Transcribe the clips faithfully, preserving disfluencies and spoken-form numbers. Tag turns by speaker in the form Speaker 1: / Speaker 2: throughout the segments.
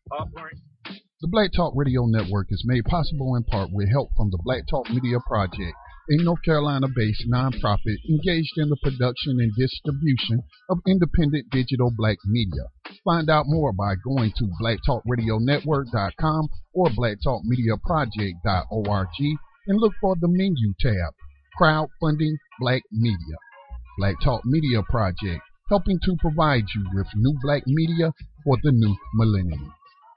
Speaker 1: The Black Talk Radio Network is made possible in part with help from the Black Talk Media Project, a North Carolina-based nonprofit engaged in the production and distribution of independent digital black media. Find out more by going to black talk radio network dot com or black talk media project dot org and look for the menu tab, Crowdfunding Black Media. Black Talk Media Project, helping to provide you with new black media for the new millennium.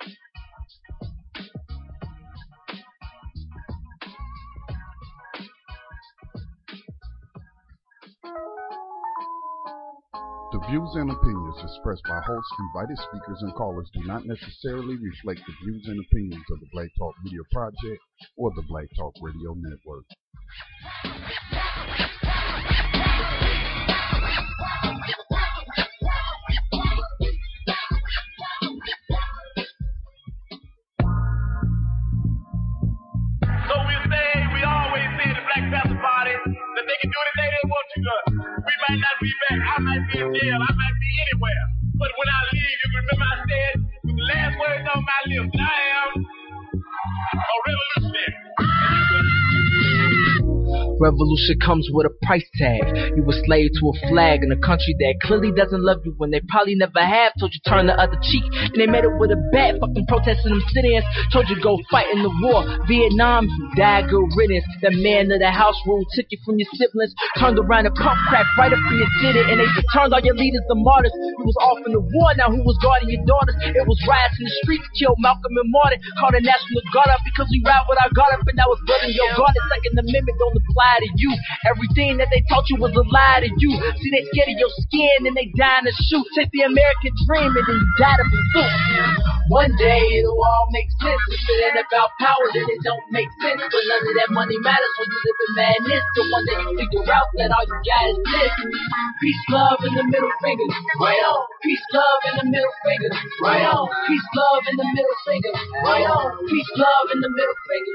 Speaker 1: The views and opinions expressed by hosts, invited speakers, and callers do not necessarily reflect the views and opinions of the Black Talk Media Project or the Black Talk Radio Network.
Speaker 2: So we say, we always say the Black Panther Party that they can do anything they want to do. We might not be back. I might be in jail. I might be anywhere. But when I leave, you remember I said, with the last words on my lips, I am a revolutionary.
Speaker 3: Revolution comes with a price tag. You a slave to a flag in a country that clearly doesn't love you when they probably never have. Told you turn the other cheek, and they made it with a bat. Fucking protesting them sit-ins. Told you go fight in the war. Vietnam, you died good riddance. That man of the house rule took you from your siblings. Turned around and pump crack right up in your city, and they turned all your leaders to martyrs. You was off in the war, now who was guarding your daughters? It was riots in the streets, killed Malcolm and Martin. Called the National Guard up because we ride with our guard up, and that was building your guard. The Second Amendment don't apply to you. Everything that they taught you was a lie to you. See, they scared of your skin and they dying to shoot. Take the American dream and then you die to pursue. One day it'll all make sense. If it ain't about power, then it don't make sense. But none of that money matters when you live in madness. So one day you figure out that all you got is this. Peace, love, and the middle finger. Right on. Peace, love, and the middle finger. Right on. Peace, love, and the middle finger. Right on. Peace, love, and the middle finger.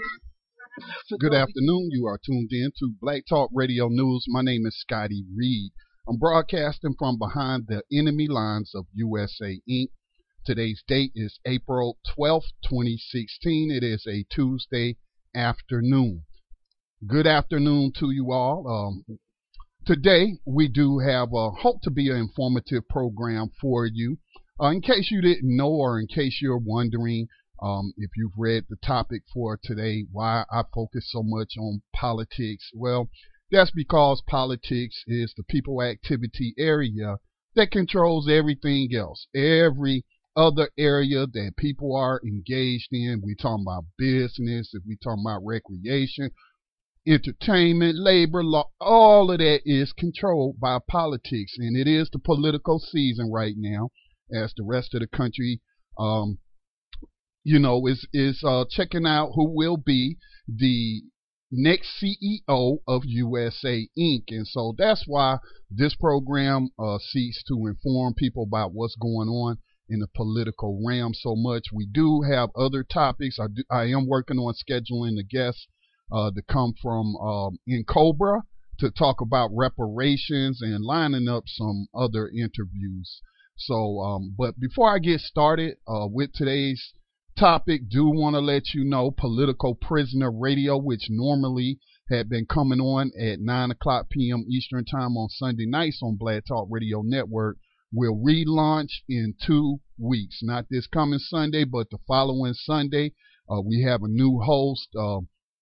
Speaker 1: Good afternoon. You are tuned in to Black Talk Radio News. My name is Scotty Reed. I'm broadcasting from behind the enemy lines of U S A Incorporated. Today's date is April twelfth, twenty sixteen. It is a Tuesday afternoon. Good afternoon to you all. Um, today, we do have a hope to be an informative program for you. Uh, in case you didn't know, or in case you're wondering, Um, if you've read the topic for today, why I focus so much on politics, well, that's because politics is the people activity area that controls everything else. Every other area that people are engaged in, we talking about business, if we talking about recreation, entertainment, labor, law, all of that is controlled by politics. And it is the political season right now, as the rest of the country um, you know, is is uh, checking out who will be the next C E O of U S A Incorporated. And so that's why this program uh, seeks to inform people about what's going on in the political realm so much. We do have other topics. I, do, I am working on scheduling the guests uh, to come from um, in Cobra to talk about reparations and lining up some other interviews. So, um, but before I get started uh, with today's topic, do want to let you know Political Prisoner Radio, which normally had been coming on at nine o'clock p.m. Eastern Time on Sunday nights on Black Talk Radio Network, will relaunch in two weeks. Not this coming Sunday, but the following Sunday. Uh, we have a new host, uh,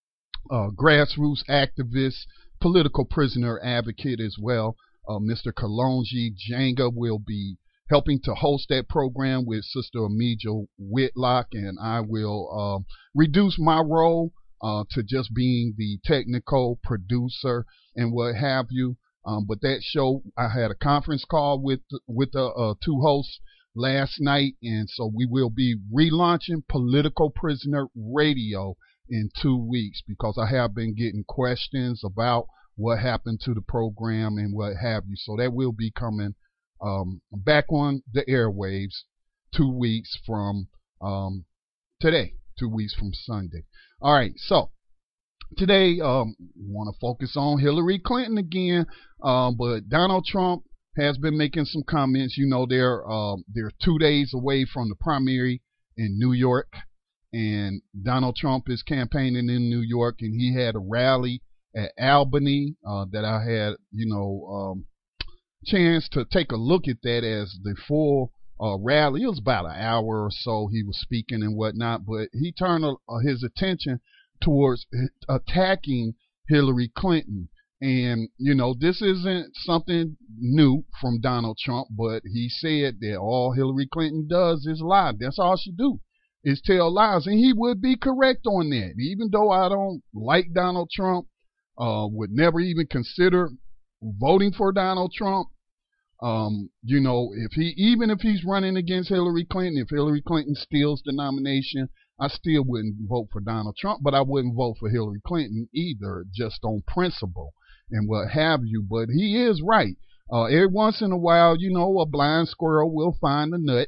Speaker 1: uh, grassroots activist, political prisoner advocate as well. Uh, Mister Kalonji Janga will be helping to host that program with Sister Ameja Whitlock, and I will uh, reduce my role uh, to just being the technical producer and what have you. Um, but that show, I had a conference call with with the uh, two hosts last night, and so we will be relaunching Political Prisoner Radio in two weeks because I have been getting questions about what happened to the program and what have you. So that will be coming Um, back on the airwaves two weeks from um, today, two weeks from Sunday. All right, so today um, we want to focus on Hillary Clinton again, um, but Donald Trump has been making some comments. You know, they're uh, they're two days away from the primary in New York, and Donald Trump is campaigning in New York, and he had a rally at Albany uh, that I had, you know, um, chance to take a look at that as the full uh, rally. It was about an hour or so he was speaking and whatnot, but he turned uh, his attention towards attacking Hillary Clinton. And, you know, this isn't something new from Donald Trump, but he said that all Hillary Clinton does is lie. That's all she do is tell lies. And he would be correct on that. Even though I don't like Donald Trump, uh, would never even consider voting for Donald Trump. Um, you know, if he, even if he's running against Hillary Clinton, if Hillary Clinton steals the nomination, I still wouldn't vote for Donald Trump, but I wouldn't vote for Hillary Clinton either, just on principle and what have you. But he is right. Uh, every once in a while, you know, a blind squirrel will find a nut.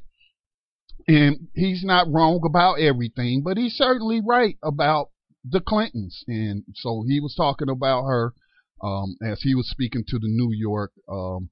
Speaker 1: And he's not wrong about everything, but he's certainly right about the Clintons. And so he was talking about her um, as he was speaking to the New York um,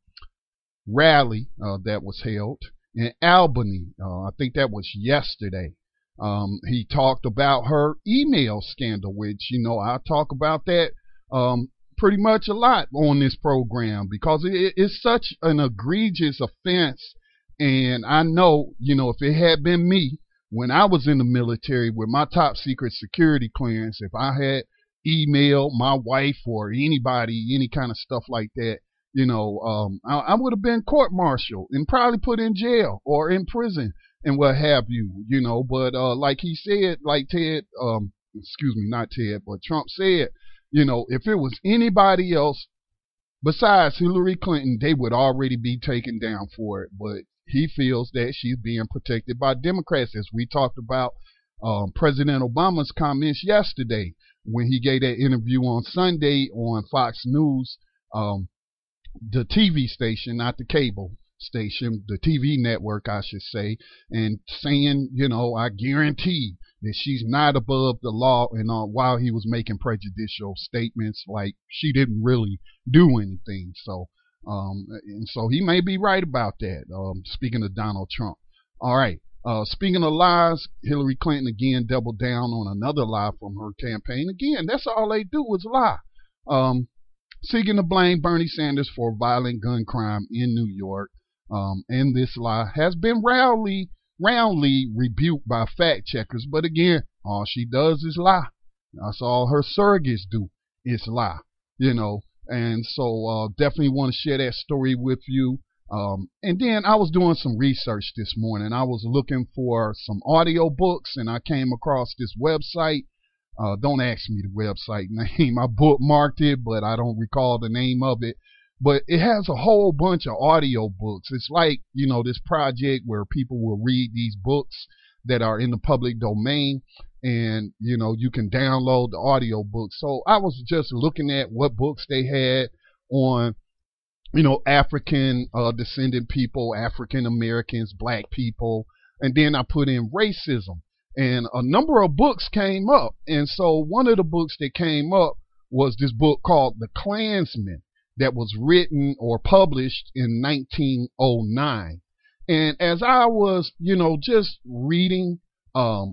Speaker 1: rally uh, that was held in Albany. Uh, I think that was yesterday. Um, he talked about her email scandal, which, you know, I talk about that um, pretty much a lot on this program because it is such an egregious offense. And I know, you know, if it had been me when I was in the military with my top secret security clearance, if I had emailed my wife or anybody, any kind of stuff like that, you know, um, I, I would have been court-martialed and probably put in jail or in prison and what have you, you know. But uh, like he said, like Ted, um, excuse me, not Ted, but Trump said, you know, if it was anybody else besides Hillary Clinton, they would already be taken down for it. But he feels that she's being protected by Democrats, as we talked about um, President Obama's comments yesterday when he gave that interview on Sunday on Fox News, um, the T V station, not the cable station, the T V network, I should say, and saying, you know, I guarantee that she's not above the law, and uh, while he was making prejudicial statements like she didn't really do anything. So, um, and so he may be right about that. Um, speaking of Donald Trump. All right. Uh, speaking of lies, Hillary Clinton again doubled down on another lie from her campaign. Again, that's all they do is lie. Um, seeking to blame Bernie Sanders for violent gun crime in New York. Um, and this lie has been roundly, roundly rebuked by fact checkers. But again, all she does is lie. That's all her surrogates do is lie, you know. And so uh, definitely want to share that story with you. Um, and then I was doing some research this morning. I was looking for some audio books, and I came across this website. Uh, don't ask me the website name. I bookmarked it, but I don't recall the name of it. But it has a whole bunch of audio books. It's like, you know, this project where people will read these books that are in the public domain, and, you know, you can download the audio books. So I was just looking at what books they had on, you know, African uh, descendant people, African Americans, black people, and then I put in racism, and a number of books came up. And so one of the books that came up was this book called The Klansman, that was written or published in nineteen oh nine. And as I was, you know, just reading um,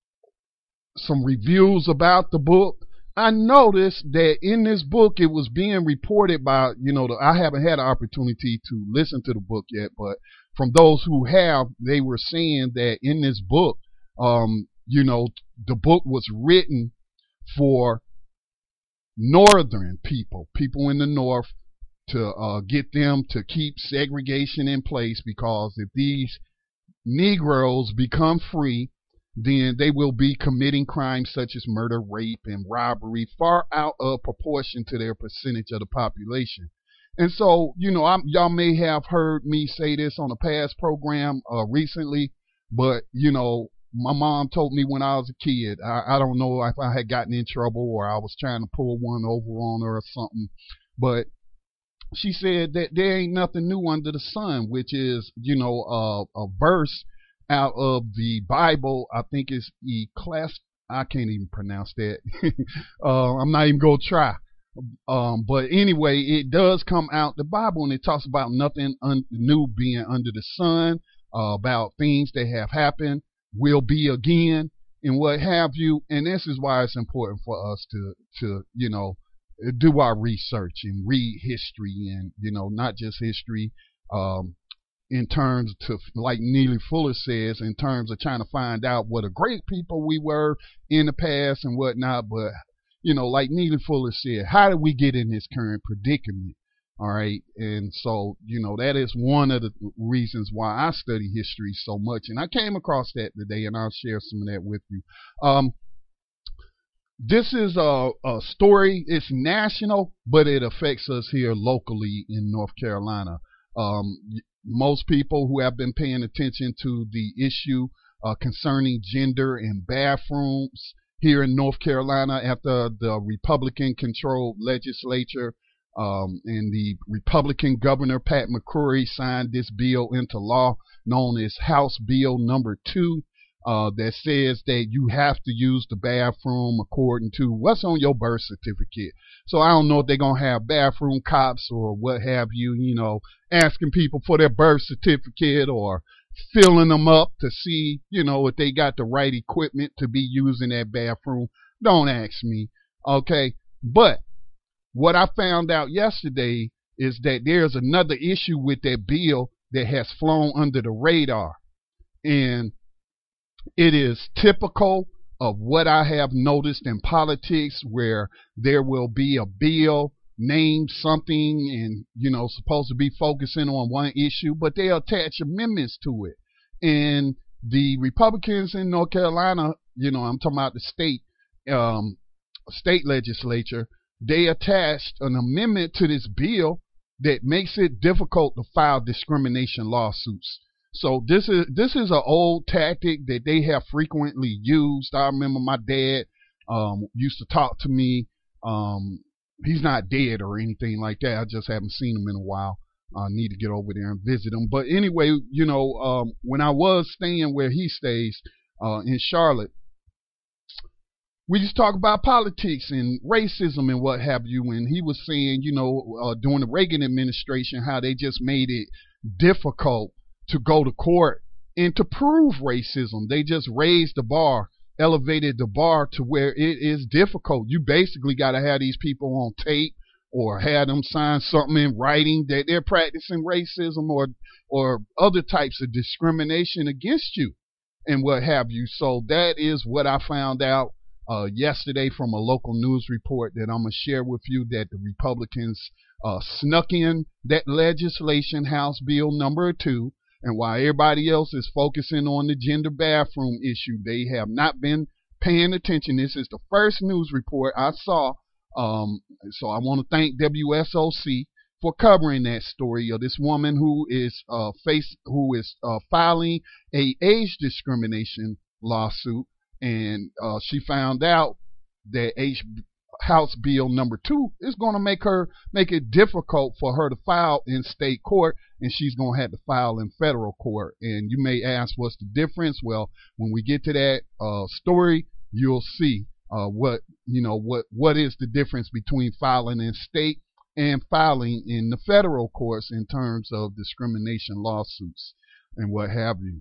Speaker 1: some reviews about the book, I noticed that in this book, it was being reported by, you know, the, I haven't had an opportunity to listen to the book yet, but from those who have, they were saying that in this book, um, you know, the book was written for northern people, people in the north, to uh, get them to keep segregation in place, because if these Negroes become free, then they will be committing crimes such as murder, rape, and robbery far out of proportion to their percentage of the population. And so, you know, I'm, y'all may have heard me say this on a past program uh, recently, but, you know, my mom told me when I was a kid, I, I don't know if I had gotten in trouble or I was trying to pull one over on her or something, but she said that there ain't nothing new under the sun, which is, you know, uh, a verse out of the Bible. I think it's Ecclesi- I can't even pronounce that. uh, I'm not even going to try. Um, but anyway, it does come out the Bible, and it talks about nothing un- new being under the sun, uh, about things that have happened will be again and what have you. And this is why it's important for us to, to, you know, do our research and read history, and, you know, not just history, um, in terms to, like Neely Fuller says, in terms of trying to find out what a great people we were in the past and whatnot. But, you know, like Neely Fuller said, how did we get in this current predicament? All right. And so, you know, that is one of the reasons why I study history so much. And I came across that today, and I'll share some of that with you. Um, this is a, a story. It's national, but it affects us here locally in North Carolina. Um, most people who have been paying attention to the issue uh, concerning gender in bathrooms here in North Carolina after the Republican-controlled legislature um, and the Republican Governor Pat McCrory signed this bill into law known as House Bill number two uh, that says that you have to use the bathroom according to what's on your birth certificate. So I don't know if they're going to have bathroom cops or what have you, you know, asking people for their birth certificate or filling them up to see, you know, if they got the right equipment to be using that bathroom. Don't ask me, okay? But what I found out yesterday is that there's another issue with that bill that has flown under the radar. And it is typical of what I have noticed in politics, where there will be a bill named something and, you know, supposed to be focusing on one issue, but they attach amendments to it. And the Republicans in North Carolina, you know, I'm talking about the state, um, state legislature, they attached an amendment to this bill that makes it difficult to file discrimination lawsuits. So this is this is an old tactic that they have frequently used. I remember my dad um, used to talk to me. Um, he's not dead or anything like that. I just haven't seen him in a while. I need to get over there and visit him. But anyway, you know, um, when I was staying where he stays uh, in Charlotte, we just talk about politics and racism and what have you. And he was saying, you know, uh, during the Reagan administration, how they just made it difficult to go to court and to prove racism. They just raised the bar, elevated the bar to where it is difficult. You basically got to have these people on tape or have them sign something in writing that they're practicing racism or or other types of discrimination against you and what have you. So that is what I found out uh, yesterday from a local news report that I'm going to share with you, that the Republicans uh, snuck in that legislation, House Bill number two. And while everybody else is focusing on the gender bathroom issue, they have not been paying attention. This is the first news report I saw. Um, so I want to thank W S O C for covering that story of this woman who is uh, face who is uh, filing a age discrimination lawsuit, and uh, she found out that H House Bill number two is going to make her make it difficult for her to file in state court, and she's going to have to file in federal court. And you may ask, what's the difference? Well, when we get to that uh, story, you'll see uh, what you know what what is the difference between filing in state and filing in the federal courts in terms of discrimination lawsuits and what have you.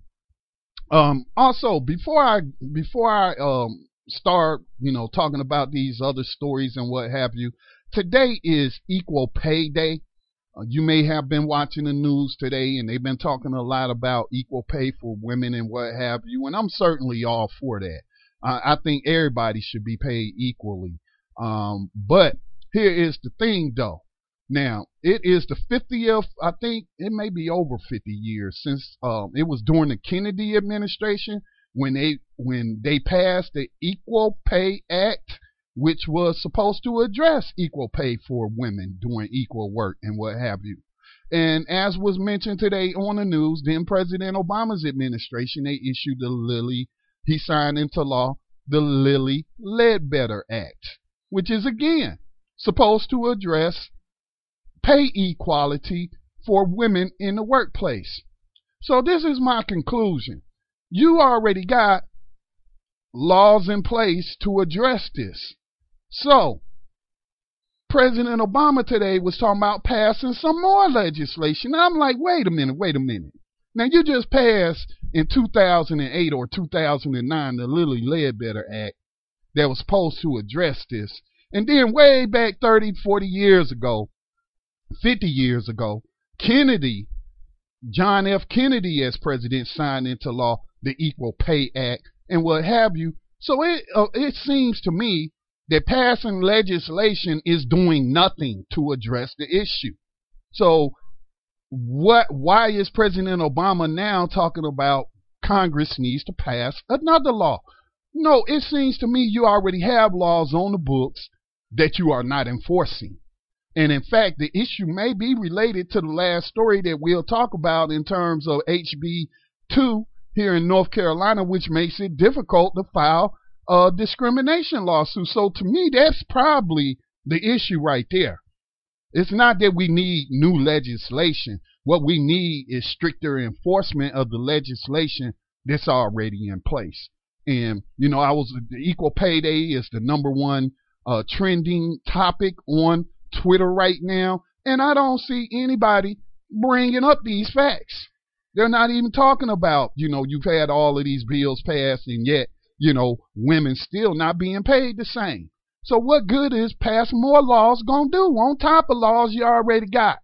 Speaker 1: Um, also, before I before I um. start, you know, talking about these other stories and what have you, today is Equal Pay Day. Uh, you may have been watching the news today, and they've been talking a lot about equal pay for women and what have you, and I'm certainly all for that. Uh, I think everybody should be paid equally. Um, but here is the thing, though. Now, it is the fiftieth, I think it may be over fifty years since um, it was during the Kennedy administration, when they when they passed the Equal Pay Act, which was supposed to address equal pay for women doing equal work and what have you. And as was mentioned today on the news, then President Obama's administration, they issued the Lilly, he signed into law the Lilly Ledbetter Act, which is again supposed to address pay equality for women in the workplace. So this is my conclusion. You already got laws in place to address this. So, President Obama today was talking about passing some more legislation. I'm like, wait a minute, wait a minute. Now, you just passed in two thousand eight or two thousand nine the Lilly Ledbetter Act that was supposed to address this. And then way back thirty, forty years ago, fifty years ago, Kennedy, John F. Kennedy as president, signed into law the Equal Pay Act and what have you. So it uh, it seems to me that passing legislation is doing nothing to address the issue. So what? Why is President Obama now talking about Congress needs to pass another law? No, it seems to me you already have laws on the books that you are not enforcing. And in fact, the issue may be related to the last story that we'll talk about in terms of H B two here in North Carolina, which makes it difficult to file a discrimination lawsuit. So to me, that's probably the issue right there. It's not that we need new legislation. What we need is stricter enforcement of the legislation that's already in place. And, you know, I was the Equal Pay Day is the number one uh, trending topic on Twitter right now. And I don't see anybody bringing up these facts. They're not even talking about, you know, you've had all of these bills passed and yet, you know, women still not being paid the same. So what good is passing more laws gonna do on top of laws you already got?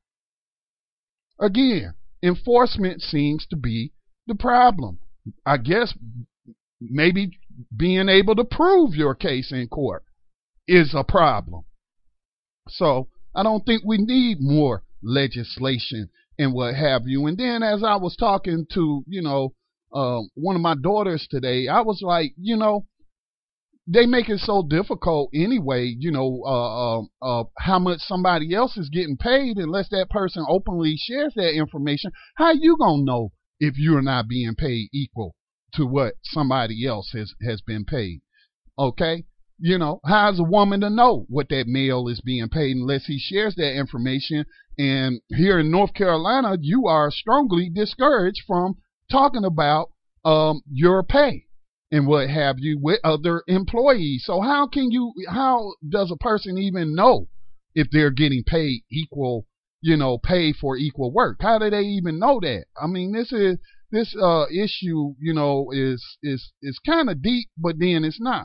Speaker 1: Again, enforcement seems to be the problem. I guess maybe being able to prove your case in court is a problem. So I don't think we need more legislation and what have you. And then as I was talking to, you know, uh, one of my daughters today, I was like, you know, they make it so difficult anyway, you know, uh, uh, uh, how much somebody else is getting paid unless that person openly shares that information. How you gonna know if you're not being paid equal to what somebody else has, has been paid? Okay? You know, how's a woman to know what that male is being paid unless he shares that information? And here in North Carolina, you are strongly discouraged from talking about um, your pay and what have you with other employees. So how can you, how does a person even know if they're getting paid equal, you know, pay for equal work? How do they even know that? I mean, this is, this uh, issue, you know, is, is, is kind of deep, but then it's not.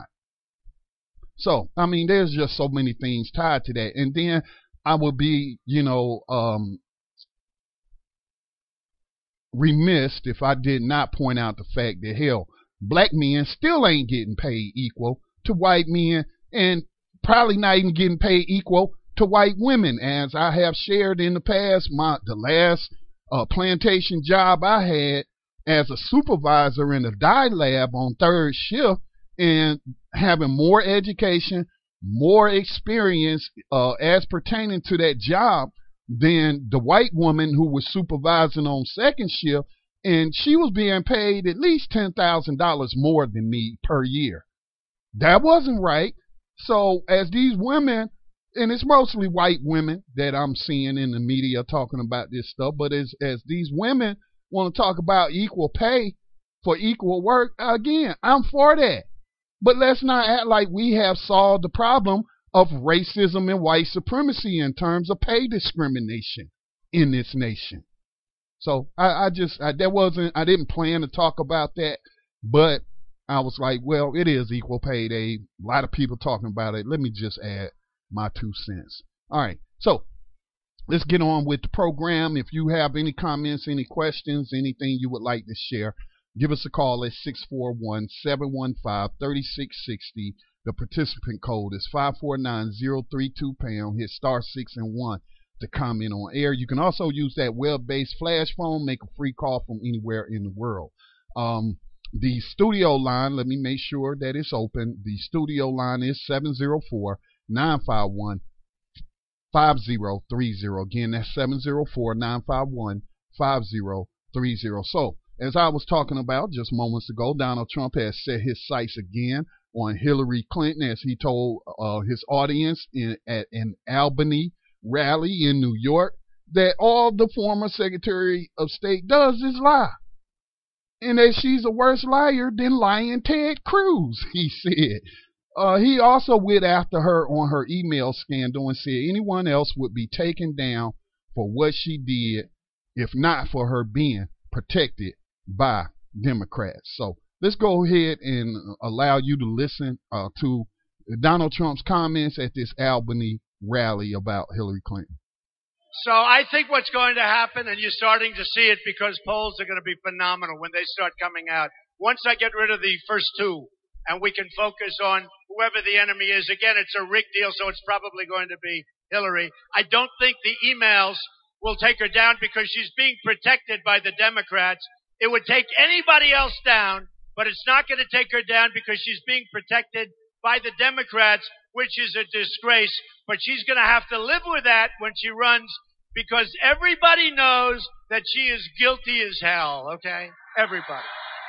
Speaker 1: So, I mean, there's just so many things tied to that. And then I would be, you know, um, remiss if I did not point out the fact that, hell, black men still ain't getting paid equal to white men and probably not even getting paid equal to white women. As I have shared in the past, my the last uh, plantation job I had as a supervisor in a dye lab on third shift, and having more education, more experience uh, as pertaining to that job than the white woman who was supervising on second shift, and she was being paid at least ten thousand dollars more than me per year. That wasn't right. So as these women, and it's mostly white women that I'm seeing in the media talking about this stuff, but as, as these women want to talk about equal pay for equal work, again, I'm for that. But let's not act like we have solved the problem of racism and white supremacy in terms of pay discrimination in this nation. So I, I just, I, that wasn't, I didn't plan to talk about that, but I was like, well, it is equal pay day. A lot of people talking about it. Let me just add my two cents. All right. So let's get on with the program. If you have any comments, any questions, anything you would like to share, give us a call at six four one, seven one five, three six six zero. The participant code is five four nine zero three two pound. Hit star six and one to comment on air. You can also use that web-based flash phone, make a free call from anywhere in the world. Um, the studio line, let me make sure that it's open. The studio line is seven zero four, nine five one, five zero three zero. Again, that's seven zero four, nine five one, five zero three zero. So, as I was talking about just moments ago, Donald Trump has set his sights again on Hillary Clinton, as he told uh, his audience in, at an Albany rally in New York that all the former Secretary of State does is lie. And that she's a worse liar than lying Ted Cruz, he said. Uh, he also went after her on her email scandal and said anyone else would be taken down for what she did if not for her being protected by Democrats. So let's go ahead and allow you to listen uh, to Donald Trump's comments at this Albany rally about Hillary Clinton.
Speaker 4: So I think what's going to happen, and you're starting to see it because polls are going to be phenomenal when they start coming out. Once I get rid of the first two and we can focus on whoever the enemy is, again, it's a rigged deal, so it's probably going to be Hillary. I don't think the emails will take her down because she's being protected by the Democrats. It would take anybody else down, but it's not going to take her down because she's being protected by the Democrats, which is a disgrace. But she's going to have to live with that when she runs because everybody knows that she is guilty as hell, okay? Everybody.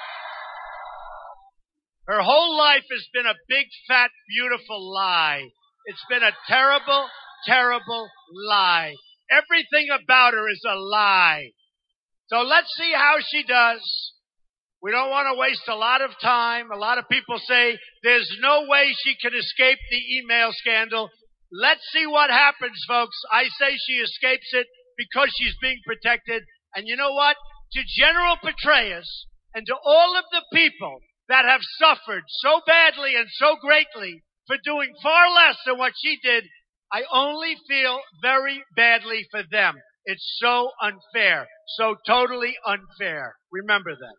Speaker 4: Her whole life has been a big, fat, beautiful lie. It's been a terrible, terrible lie. Everything about her is a lie. So let's see how she does. We don't want to waste a lot of time. A lot of people say there's no way she can escape the email scandal. Let's see what happens, folks. I say she escapes it because she's being protected. And you know what? To General Petraeus and to all of the people that have suffered so badly and so greatly for doing far less than what she did, I only feel very badly for them. It's so unfair. So totally unfair. Remember that.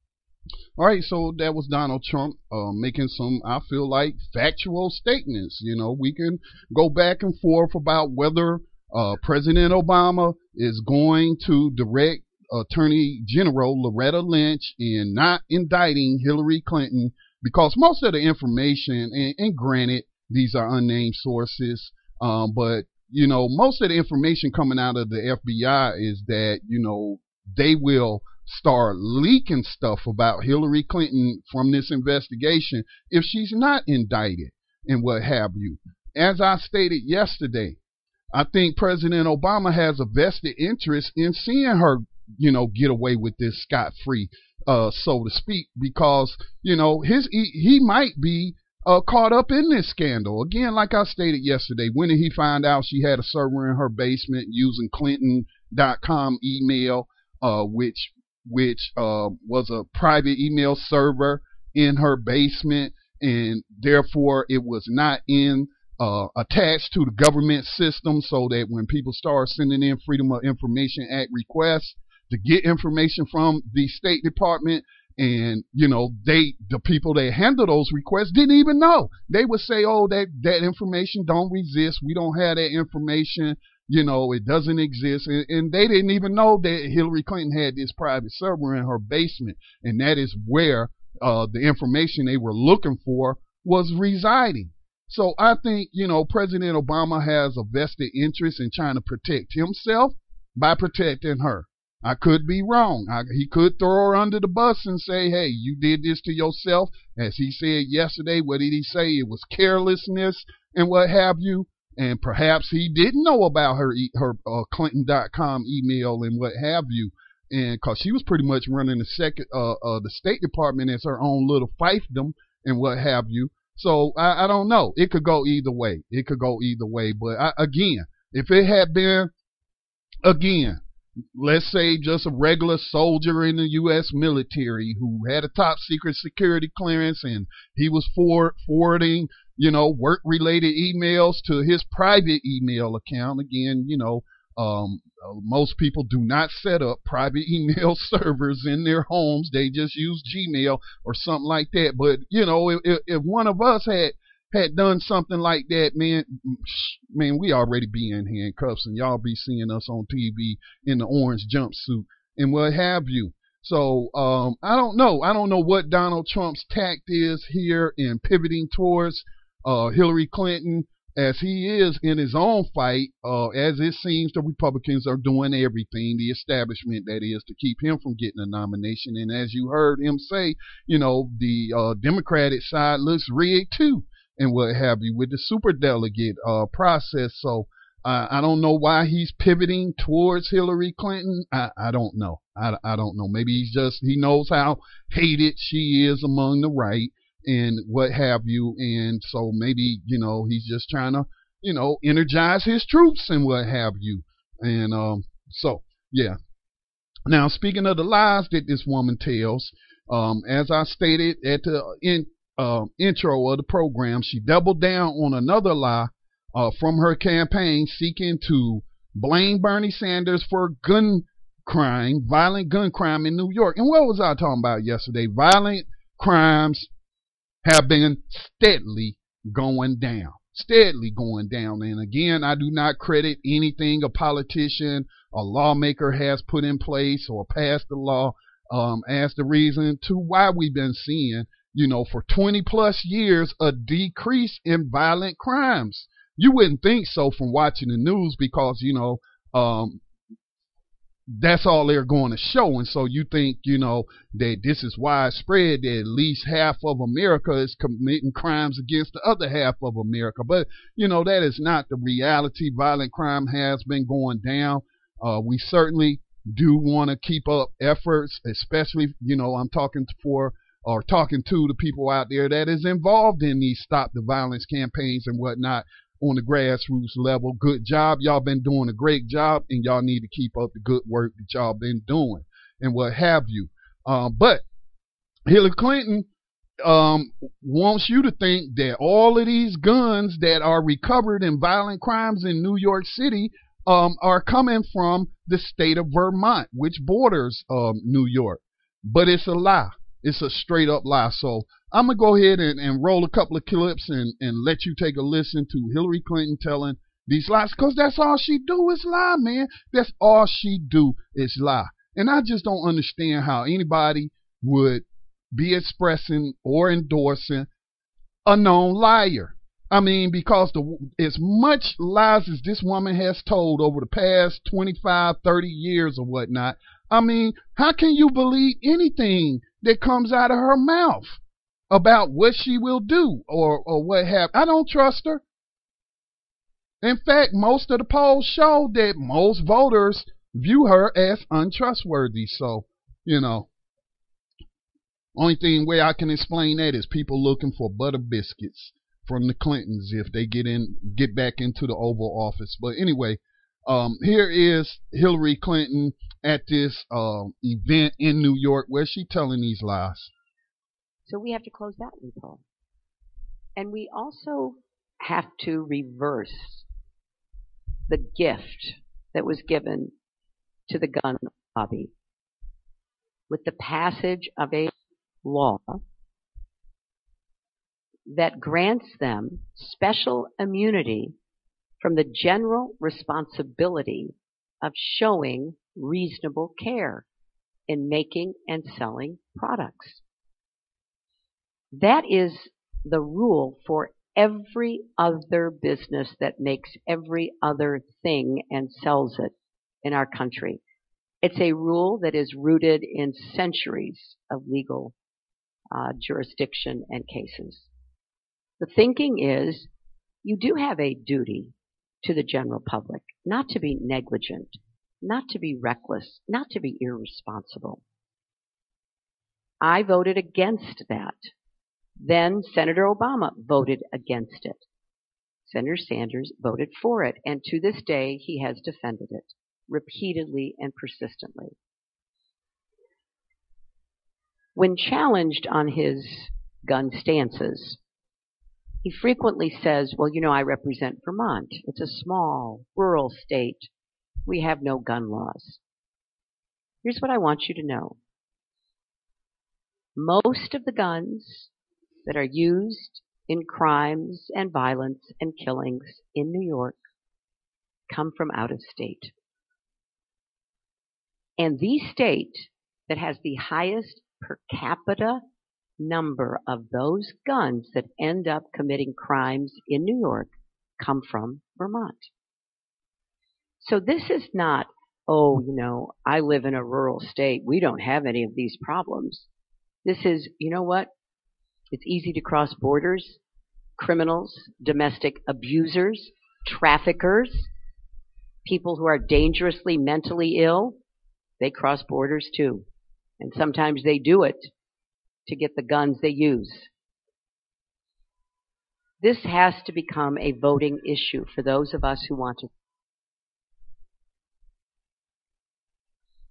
Speaker 1: All right, so that was Donald Trump uh, making some, I feel like, factual statements. You know, we can go back and forth about whether uh, President Obama is going to direct Attorney General Loretta Lynch in not indicting Hillary Clinton because most of the information, and, and granted, these are unnamed sources, um, but, you know, most of the information coming out of the F B I is that, you know, they will start leaking stuff about Hillary Clinton from this investigation if she's not indicted and what have you. As I stated yesterday, I think President Obama has a vested interest in seeing her, you know, get away with this scot-free, uh, so to speak, because, you know, his he, he might be uh, caught up in this scandal. Again, like I stated yesterday, when did he find out she had a server in her basement using Clinton dot com email, uh, which which uh, was a private email server in her basement, and therefore it was not in uh, attached to the government system, so that when people start sending in Freedom of Information Act requests to get information from the State Department, and, you know, they, the people that handle those requests didn't even know. They would say, oh, that, that information don't exist. We don't have that information. You know, it doesn't exist. And, and they didn't even know that Hillary Clinton had this private server in her basement. And that is where uh, the information they were looking for was residing. So I think, you know, President Obama has a vested interest in trying to protect himself by protecting her. I could be wrong. I, he could throw her under the bus and say, hey, you did this to yourself. As he said yesterday, what did he say? It was carelessness and what have you. And perhaps he didn't know about her her uh, Clinton dot com email and what have you. And because she was pretty much running the second uh, uh, the State Department as her own little fiefdom and what have you. So I, I don't know. It could go either way. It could go either way. But I, again, if it had been, again, let's say just a regular soldier in the U S military who had a top secret security clearance and he was for, forwarding, you know, work related emails to his private email account. Again, you know, um, most people do not set up private email servers in their homes. They just use Gmail or something like that. But, you know, if, if one of us had had done something like that, man, man, we already be in handcuffs and y'all be seeing us on T V in the orange jumpsuit and what have you. So um, I don't know. I don't know what Donald Trump's tact is here in pivoting towards uh, Hillary Clinton, as he is in his own fight, uh, as it seems the Republicans are doing everything, the establishment that is, to keep him from getting a nomination. And as you heard him say, you know, the uh, Democratic side looks rigged too, and what have you, with the superdelegate uh, process. So uh, I don't know why he's pivoting towards Hillary Clinton. I, I don't know. I, I don't know. Maybe he's just, he knows how hated she is among the right and what have you. And so maybe, you know, he's just trying to, you know, energize his troops and what have you. And um, so, yeah. Now, speaking of the lies that this woman tells, um, as I stated at the in, uh, intro of the program, she doubled down on another lie uh, from her campaign seeking to blame Bernie Sanders for gun crime, violent gun crime in New York. And what was I talking about yesterday? Violent crimes have been steadily going down. Steadily going down. And again, I do not credit anything a politician, a lawmaker has put in place or passed the law um, as the reason to why we've been seeing, you know, for twenty plus years, a decrease in violent crimes. You wouldn't think so from watching the news because, you know, um, that's all they're going to show. And so you think, you know, that this is widespread, that at least half of America is committing crimes against the other half of America. But, you know, that is not the reality. Violent crime has been going down. Uh, we certainly do want to keep up efforts, especially, you know, I'm talking for or talking to the people out there that is involved in these Stop the Violence campaigns and whatnot on the grassroots level. Good job. Y'all been doing a great job, and y'all need to keep up the good work that y'all been doing and what have you. Um, but Hillary Clinton um, wants you to think that all of these guns that are recovered in violent crimes in New York City um, are coming from the state of Vermont, which borders um, New York. But it's a lie. It's a straight up lie. So I'm going to go ahead and, and roll a couple of clips and, and let you take a listen to Hillary Clinton telling these lies, because that's all she do is lie, man. That's all she do is lie. And I just don't understand how anybody would be expressing or endorsing a known liar. I mean, because the as much lies as this woman has told over the past twenty-five, thirty years or whatnot, I mean, how can you believe anything that comes out of her mouth about what she will do or, or what have? I don't trust her. In fact, most of the polls show that most voters view her as untrustworthy. So, you know, only thing way I can explain that is people looking for butter biscuits from the Clintons if they get in, get back into the Oval Office. But anyway, um, here is Hillary Clinton at this uh, event in New York where she's telling these lies.
Speaker 5: So we have to close that loophole. And we also have to reverse the gift that was given to the gun lobby with the passage of a law that grants them special immunity from the general responsibility of showing reasonable care in making and selling products. That is the rule for every other business that makes every other thing and sells it in our country. It's a rule that is rooted in centuries of legal uh, jurisdiction and cases. The thinking is you do have a duty to the general public not to be negligent, not to be reckless, not to be irresponsible. I voted against that. Then Senator Obama voted against it. Senator Sanders voted for it, and to this day he has defended it repeatedly and persistently. When challenged on his gun stances, he frequently says, well, you know, I represent Vermont. It's a small, rural state. We have no gun laws. Here's what I want you to know. Most of the guns that are used in crimes and violence and killings in New York come from out of state. And the state that has the highest per capita number of those guns that end up committing crimes in New York come from Vermont. So this is not, oh, you know, I live in a rural state. We don't have any of these problems. This is, you know what? It's easy to cross borders. Criminals, domestic abusers, traffickers, people who are dangerously mentally ill, they cross borders too. And sometimes they do it to get the guns they use. This has to become a voting issue for those of us who want to.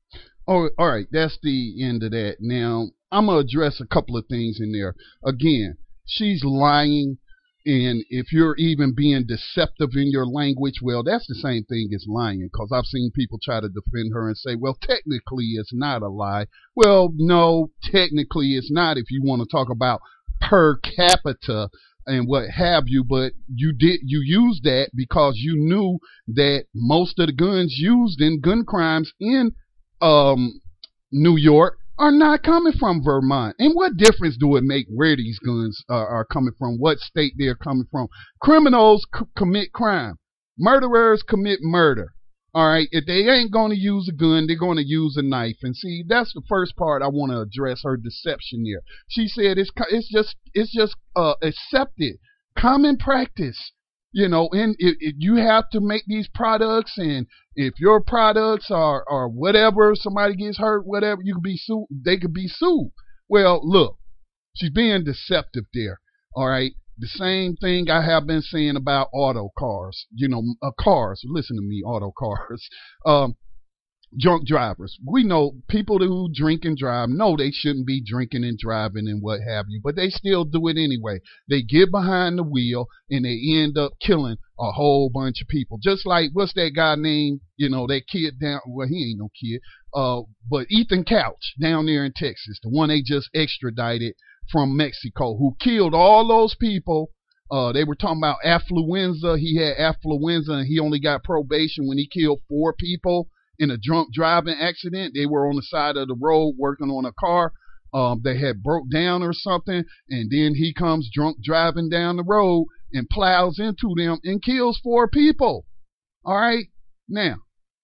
Speaker 1: Oh, all right. That's the end of that. Now, I'm going to address a couple of things in there. Again, she's lying. And if you're even being deceptive in your language, well, that's the same thing as lying, because I've seen people try to defend her and say, well, technically it's not a lie. Well, no, technically it's not if you want to talk about per capita and what have you, but you did you used that because you knew that most of the guns used in gun crimes in um New York are not coming from Vermont. And what difference do it make where these guns uh, are coming from, what state they're coming from? Criminals c- commit crime. Murderers commit murder. All right, if they ain't going to use a gun, they're going to use a knife. And see, that's the first part I want to address, her deception there. She said it's it's just it's just uh, accepted, common practice. You know, and if, if you have to make these products, and if your products are, are whatever, somebody gets hurt, whatever, you could be sued. They could be sued. Well, look, she's being deceptive there. All right. The same thing I have been saying about auto cars. You know, uh, cars. Listen to me, auto cars. Um, drunk drivers. We know people who drink and drive know they shouldn't be drinking and driving and what have you, but they still do it anyway. They get behind the wheel and they end up killing a whole bunch of people. Just like, what's that guy named, you know, that kid down, well, he ain't no kid, uh, but Ethan Couch down there in Texas, the one they just extradited from Mexico, who killed all those people. Uh, they were talking about affluenza. He had affluenza and he only got probation when he killed four people in a drunk driving accident. They were on the side of the road working on a car. Um, they had broke down or something, and then he comes drunk driving down the road and plows into them and kills four people. All right? Now,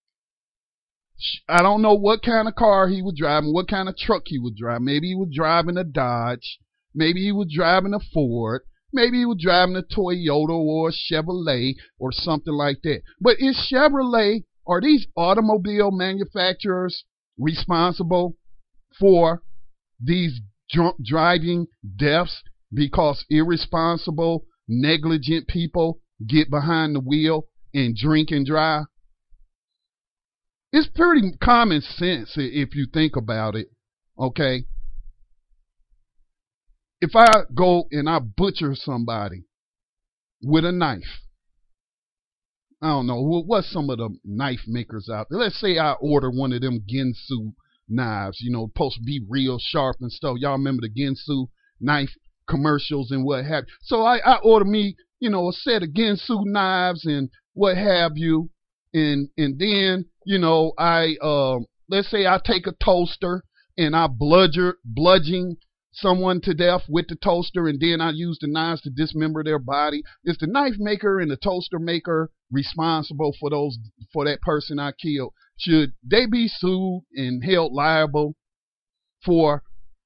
Speaker 1: I don't know what kind of car he was driving, what kind of truck he was driving. Maybe he was driving a Dodge. Maybe he was driving a Ford. Maybe he was driving a Toyota or a Chevrolet or something like that. But is Chevrolet, are these automobile manufacturers responsible for these drunk driving deaths because irresponsible, negligent people get behind the wheel and drink and drive? It's pretty common sense if you think about it, okay? If I go and I butcher somebody with a knife, I don't know, what's some of the knife makers out there? Let's say I order one of them Ginsu knives, you know, supposed to be real sharp and stuff. Y'all remember the Ginsu knife commercials and what have you. So I, I order me, you know, a set of Ginsu knives and what have you. And and then, you know, I, uh, let's say I take a toaster and I bludger, bludgeon someone to death with the toaster, and then I use the knives to dismember their body. Is the knife maker and the toaster maker responsible for those, for that person I killed? Should they be sued and held liable for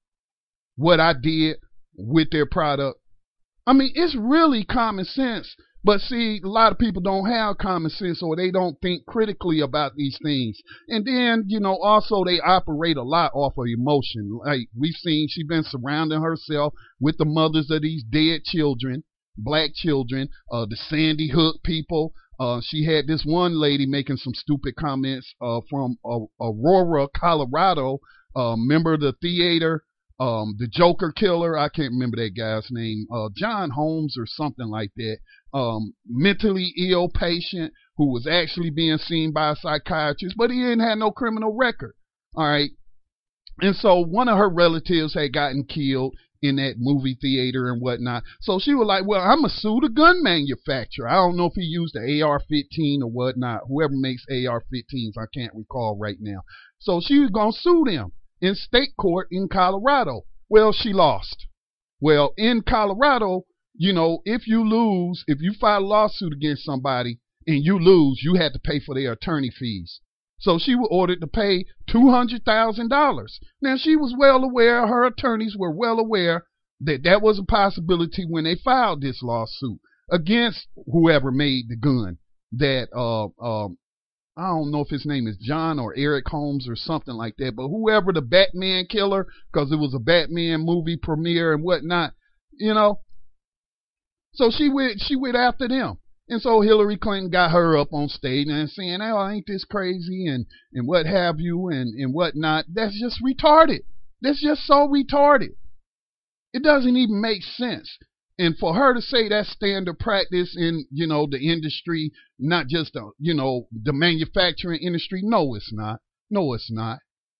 Speaker 1: what I did with their product? I mean, it's really common sense. But see, a lot of people don't have common sense, or they don't think critically about these things. And then, you know, also they operate a lot off of emotion. Like we've seen, she's been surrounding herself with the mothers of these dead children, black children, uh, the Sandy Hook people. Uh, she had this one lady making some stupid comments uh, from uh, Aurora, Colorado. Uh, remember the theater? Um, the Joker killer, I can't remember that guy's name, uh, John Holmes or something like that, um, mentally ill patient who was actually being seen by a psychiatrist, but he didn't have no criminal record. All right. And so one of her relatives had gotten killed in that movie theater and whatnot. So she was like, well, I'm going to sue the gun manufacturer. I don't know if he used the A R fifteen or whatnot, whoever makes A R fifteens, I can't recall right now. So she was going to sue them in state court in Colorado. Well, she lost. Well, in Colorado, you know, if you lose, if you file a lawsuit against somebody and you lose, you had to pay for their attorney fees. So she was ordered to pay two hundred thousand dollars. Now, she was well aware, her attorneys were well aware that that was a possibility when they filed this lawsuit against whoever made the gun that, uh, um, I don't know if his name is John or Eric Holmes or something like that, but whoever the Batman killer, because it was a Batman movie premiere and whatnot, you know. So she went, she went after them. And so Hillary Clinton got her up on stage and saying, oh, ain't this crazy and, and what have you and, and whatnot. That's just retarded. That's just so retarded. It doesn't even make sense. And for her to say that's standard practice in, you know, the industry, not just, the, you know, the manufacturing industry, no, it's not. No, it's not.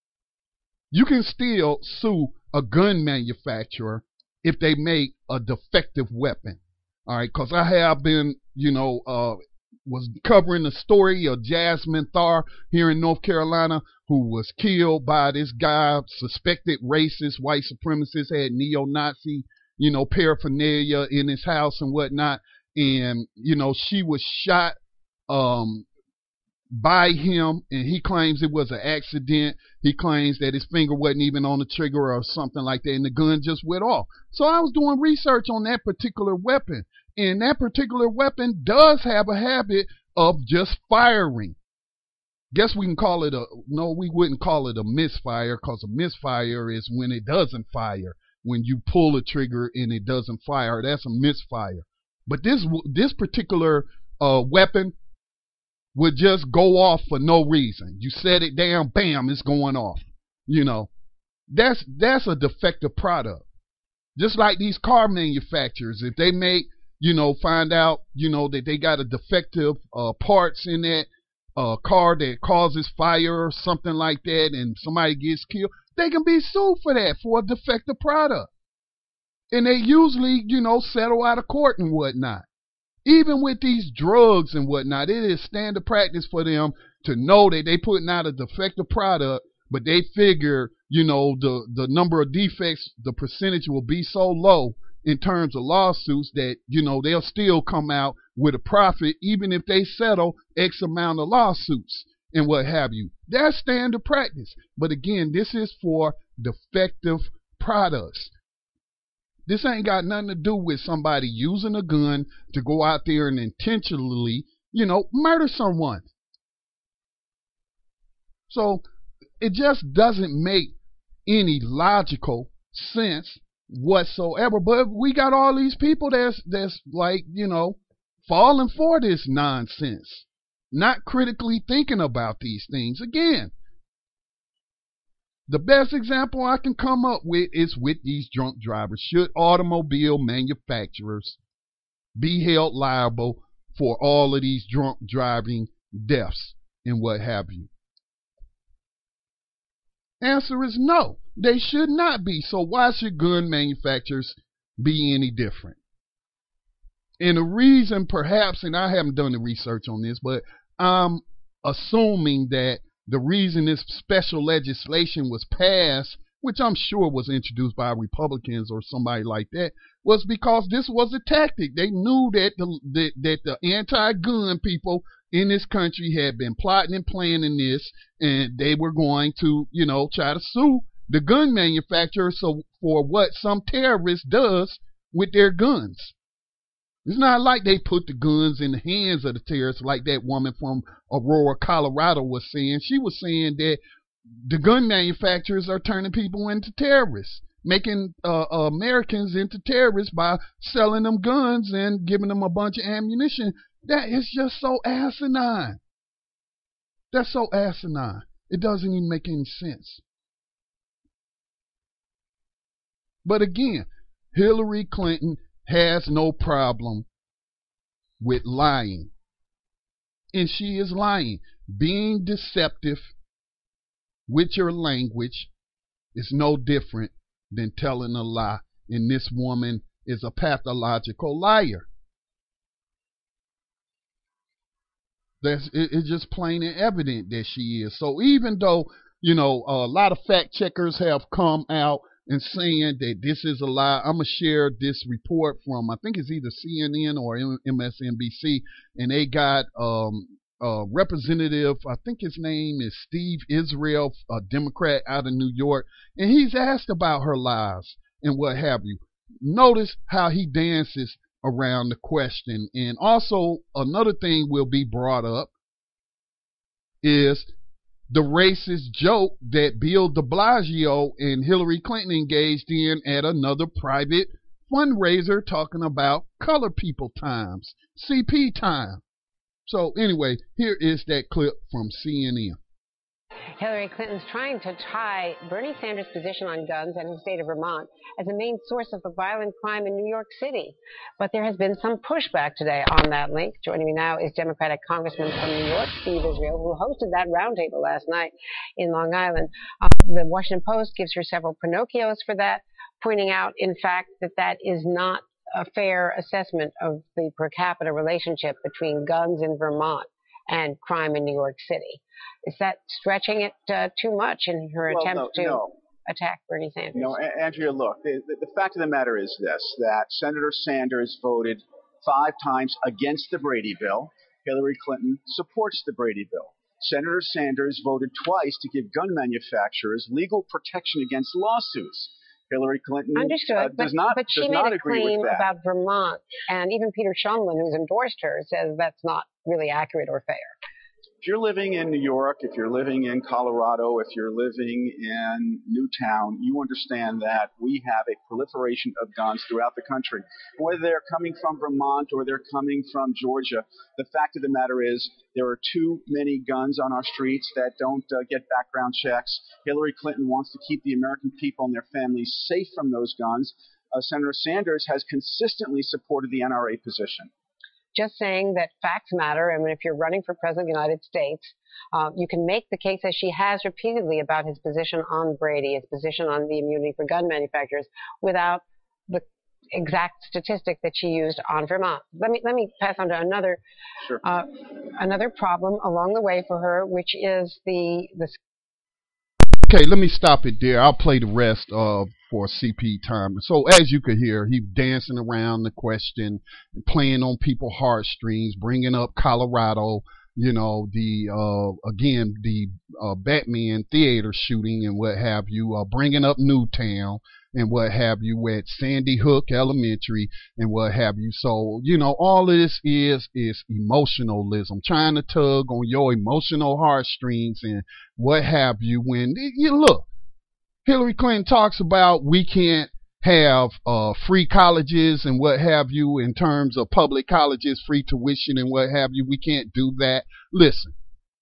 Speaker 1: You can still sue a gun manufacturer if they make a defective weapon. All right, because I have been, you know, uh, was covering the story of Jasmine Thar here in North Carolina, who was killed by this guy, suspected racist, white supremacist, had neo-Nazi, you know, paraphernalia in his house and whatnot. And, you know, she was shot um, by him, and he claims it was an accident. He claims that his finger wasn't even on the trigger or something like that, and the gun just went off. So I was doing research on that particular weapon, and that particular weapon does have a habit of just firing. Guess we can call it a, no, we wouldn't call it a misfire, because a misfire is when it doesn't fire. When you pull a trigger and it doesn't fire, that's a misfire. But this this particular uh, weapon would just go off for no reason. You set it down, bam, it's going off. You know, that's that's a defective product. Just like these car manufacturers, if they make, you know, find out, you know, that they got a defective uh, parts in that uh, car that causes fire or something like that, and somebody gets killed, they can be sued for that, for a defective product. And they usually, you know, settle out of court and whatnot. Even with these drugs and whatnot, it is standard practice for them to know that they putting out a defective product, but they figure, you know, the, the number of defects, the percentage will be so low in terms of lawsuits that, you know, they'll still come out with a profit even if they settle X amount of lawsuits and what have you. That's standard practice. But again, this is for defective products. This ain't got nothing to do with somebody using a gun to go out there and intentionally, you know, murder someone. So it just doesn't make any logical sense whatsoever. But we got all these people that's that's like, you know, falling for this nonsense, not critically thinking about these things. Again, the best example I can come up with is with these drunk drivers. Should automobile manufacturers be held liable for all of these drunk driving deaths and what have you? Answer is no. They should not be. So why should gun manufacturers be any different? And the reason perhaps, and I haven't done the research on this, but I'm assuming that the reason this special legislation was passed, which I'm sure was introduced by Republicans or somebody like that, was because this was a tactic. They knew that the that, that the anti-gun people in this country had been plotting and planning this, and they were going to, you know, try to sue the gun manufacturer so for what some terrorist does with their guns. It's not like they put the guns in the hands of the terrorists like that woman from Aurora, Colorado was saying. She was saying that the gun manufacturers are turning people into terrorists, making uh, uh, Americans into terrorists by selling them guns and giving them a bunch of ammunition. That is just so asinine. That's so asinine. It doesn't even make any sense. But again, Hillary Clinton has no problem with lying. And she is lying. Being deceptive with your language is no different than telling a lie. And this woman is a pathological liar. That's, it, it's just plain and evident that she is. So even though, you know, a lot of fact checkers have come out and saying that this is a lie, I'm going to share this report from, I think it's either C N N or M S N B C, and they got um, a representative, I think his name is Steve Israel, a Democrat out of New York, and he's asked about her lies and what have you. Notice how he dances around the question. And also another thing will be brought up is the racist joke that Bill de Blasio and Hillary Clinton engaged in at another private fundraiser talking about colored people times, C P time. So anyway, here is that clip from C N N.
Speaker 6: Hillary Clinton's trying to tie Bernie Sanders' position on guns and his state of Vermont as a main source of the violent crime in New York City. But there has been some pushback today on that link. Joining me now is Democratic Congressman from New York, Steve Israel, who hosted that roundtable last night in Long Island. Um, the Washington Post gives her several Pinocchios for that, pointing out, in fact, that that is not a fair assessment of the per capita relationship between guns in Vermont and crime in New York City. Is that stretching it uh, too much in her
Speaker 7: well,
Speaker 6: attempt
Speaker 7: no,
Speaker 6: to
Speaker 7: no.
Speaker 6: attack Bernie Sanders?
Speaker 7: No, A- Andrea, look, the, the, the fact of the matter is this, that Senator Sanders voted five times against the Brady bill. Hillary Clinton supports the Brady bill. Senator Sanders voted twice to give gun manufacturers legal protection against lawsuits. Hillary Clinton
Speaker 6: Understood,
Speaker 7: uh,
Speaker 6: but,
Speaker 7: does not,
Speaker 6: but she
Speaker 7: does
Speaker 6: made
Speaker 7: not
Speaker 6: a
Speaker 7: agree
Speaker 6: claim
Speaker 7: with that.
Speaker 6: about Vermont, and even Peter Shumlin, who's endorsed her, says that's not really accurate or fair.
Speaker 7: If you're living in New York, if you're living in Colorado, if you're living in Newtown, you understand that we have a proliferation of guns throughout the country. Whether they're coming from Vermont or they're coming from Georgia, the fact of the matter is there are too many guns on our streets that don't uh, get background checks. Hillary Clinton wants to keep the American people and their families safe from those guns. Uh, Senator Sanders has consistently supported the N R A position.
Speaker 6: Just saying that facts matter. I mean, if you're running for president of the United States, uh, you can make the case, as she has repeatedly, about his position on Brady, his position on the immunity for gun manufacturers, without the exact statistic that she used on Vermont. Let me let me pass on to another
Speaker 7: Sure.
Speaker 6: uh, another problem along the way for her, which is the the.
Speaker 1: Okay, let me stop it there. I'll play the rest uh, for C P time. So as you could hear, he dancing around the question, playing on people's heartstrings, bringing up Colorado, you know, the, uh, again, the uh, Batman theater shooting and what have you, uh, bringing up Newtown and what have you at Sandy Hook Elementary and what have you. So, you know, all of this is is emotionalism, trying to tug on your emotional heartstrings and what have you. When you look, Hillary Clinton talks about we can't have uh, free colleges and what have you in terms of public colleges, free tuition and what have you. We can't do that. Listen,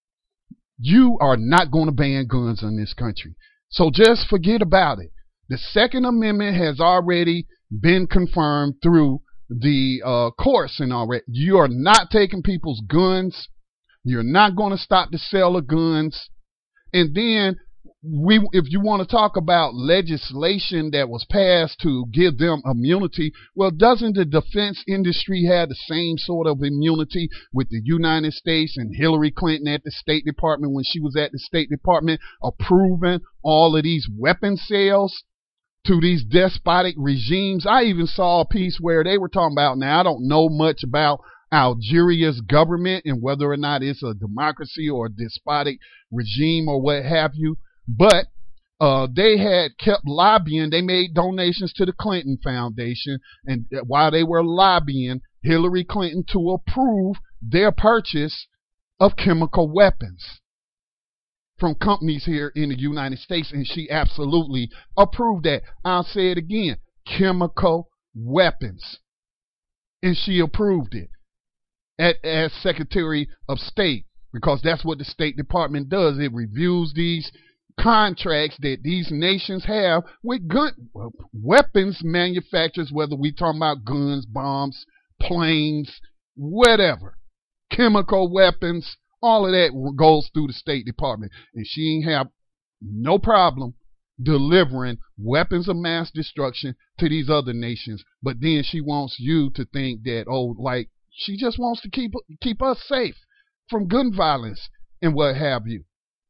Speaker 1: you are not going to ban guns in this country. So just forget about it. The Second Amendment has already been confirmed through the uh, courts and already. You are not taking people's guns. You're not going to stop the sale of guns. And then we, if you want to talk about legislation that was passed to give them immunity, well, doesn't the defense industry have the same sort of immunity with the United States and Hillary Clinton at the State Department when she was at the State Department approving all of these weapon sales to these despotic regimes? I even saw a piece where they were talking about, now I don't know much about Algeria's government and whether or not it's a democracy or a despotic regime or what have you, but uh, they had kept lobbying. They made donations to the Clinton Foundation, and while they were lobbying Hillary Clinton to approve their purchase of chemical weapons from companies here in the United States, and she absolutely approved that. I'll say it again, chemical weapons. And she approved it at, as Secretary of State, because that's what the State Department does. It reviews these contracts that these nations have with gun weapons manufacturers, whether we talking about guns, bombs, planes, whatever, chemical weapons. All of that goes through the State Department, and she ain't have no problem delivering weapons of mass destruction to these other nations. But then she wants you to think that, oh, like she just wants to keep keep us safe from gun violence and what have you.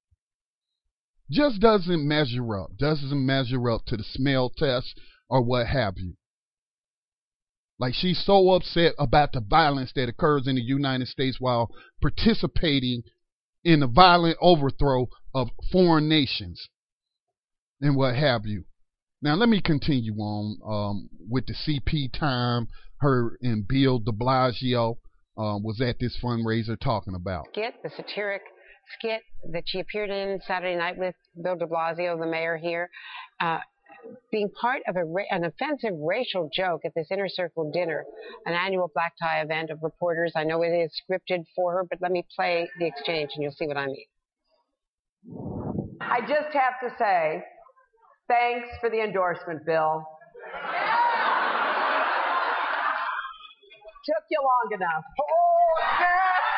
Speaker 1: Just doesn't measure up, doesn't measure up to the smell test or what have you. Like, she's so upset about the violence that occurs in the United States while participating in the violent overthrow of foreign nations and what have you. Now, let me continue on um, with the C P time. Her and Bill de Blasio uh, was at this fundraiser talking about.
Speaker 6: Skit, the satiric skit that she appeared in Saturday night with Bill de Blasio, the mayor here. Uh, being part of a, an offensive racial joke at this Inner Circle dinner, an annual black tie event of reporters. I know it is scripted for her, but let me play the exchange and you'll see what I mean.
Speaker 8: I just have to say, thanks for the endorsement, Bill. Took you long enough. Oh, yeah.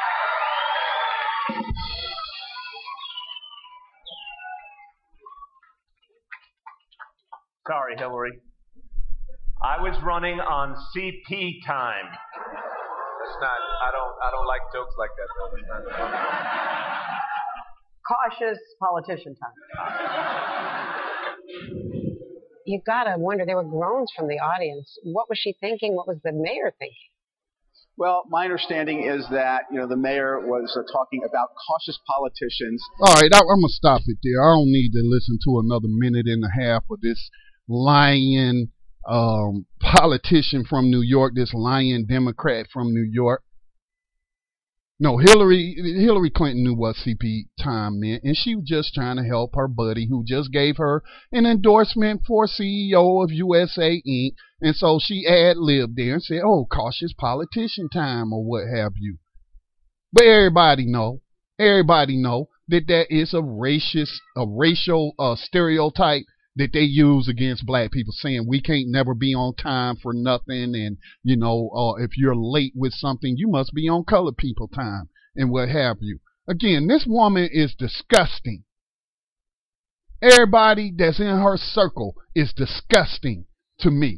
Speaker 9: Sorry, Hillary. I was running on C P time.
Speaker 10: That's not, I don't, I don't like jokes like that, though. That's not
Speaker 8: Cautious politician time.
Speaker 6: You gotta wonder, there were groans from the audience. What was she thinking? What was the mayor thinking?
Speaker 7: Well, my understanding is that, you know, the mayor was uh, talking about cautious politicians.
Speaker 1: All right, I, I'm going to stop it there. I don't need to listen to another minute and a half of this lying um, politician from New York, this lying Democrat from New York. No, Hillary Hillary Clinton knew what C P time meant, and she was just trying to help her buddy who just gave her an endorsement for C E O of U S A Incorporated. And so she ad-libbed there and said, oh, cautious politician time or what have you. But everybody know, everybody know that that is a racist, a racial uh, stereotype that they use against black people, saying we can't never be on time for nothing, and you know, uh, if you're late with something, you must be on colored people time and what have you. Again, this woman is disgusting. Everybody that's in her circle is disgusting to me.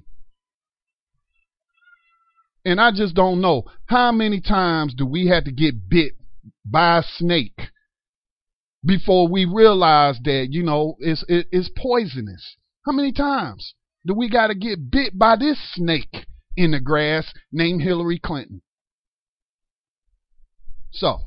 Speaker 1: And I just don't know how many times do we have to get bit by a snake before we realize that, you know, it's, it, it's poisonous. How many times do we got to get bit by this snake in the grass named Hillary Clinton? So,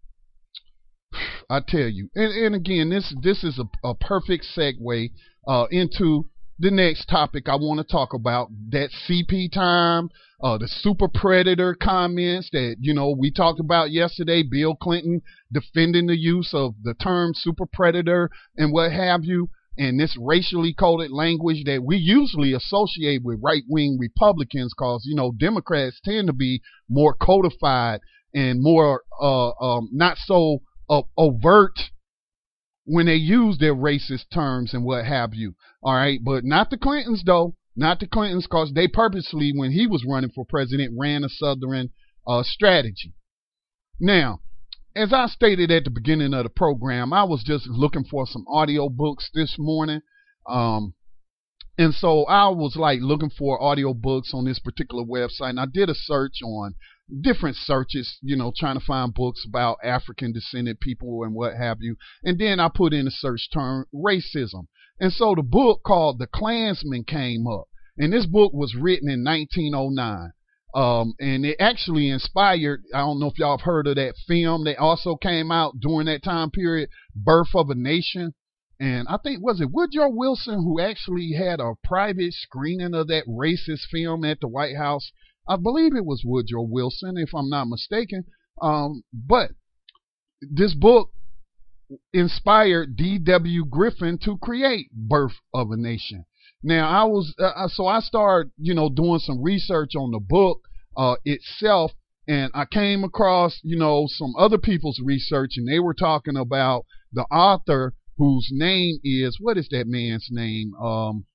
Speaker 1: I tell you, and, and again, this this is a, a perfect segue uh, into the next topic I want to talk about, that C P time, uh, the super predator comments that, you know, we talked about yesterday, Bill Clinton defending the use of the term super predator and what have you, and this racially coded language that we usually associate with right-wing Republicans because, you know, Democrats tend to be more codified and more uh, um, not so uh, overt when they use their racist terms and what have you. All right, but not the Clintons, though. Not the Clintons, because they purposely, when he was running for president, ran a Southern uh, strategy. Now, as I stated at the beginning of the program, I was just looking for some audio books this morning. Um, and so I was like looking for audio books on this particular website, and I did a search on different searches, you know, trying to find books about African descended people and what have you. And then I put in a search term, racism. And so the book called The Klansman came up. And this book was written in nineteen oh nine. Um, and it actually inspired, I don't know if y'all have heard of that film that also came out during that time period, Birth of a Nation. And I think, was it Woodrow Wilson who actually had a private screening of that racist film at the White House? I believe it was Woodrow Wilson, if I'm not mistaken. Um, but this book inspired D W Griffin to create Birth of a Nation. Now, I was, uh, so I started, you know, doing some research on the book uh, itself, and I came across, you know, some other people's research, and they were talking about the author whose name is, what is that man's name? Um,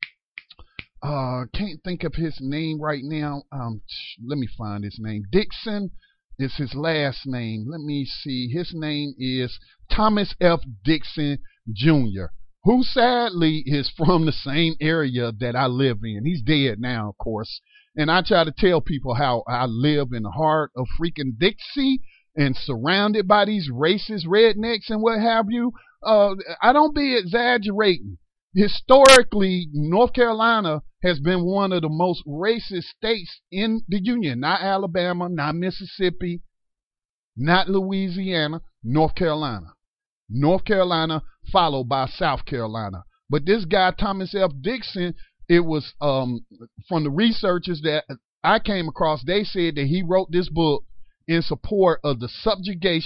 Speaker 1: uh, can't think of his name right now. Um, let me find his name. Dixon is his last name. Let me see. His name is Thomas F. Dixon Junior, who sadly is from the same area that I live in. He's dead now, of course. And I try to tell people how I live in the heart of freaking Dixie and surrounded by these racist rednecks and what have you. Uh, I don't be exaggerating. Historically, North Carolina has been one of the most racist states in the Union. Not Alabama, not Mississippi, not Louisiana, North Carolina. North Carolina followed by South Carolina. But this guy, Thomas F. Dixon, it was um, from the researchers that I came across, they said that he wrote this book in support of the subjugation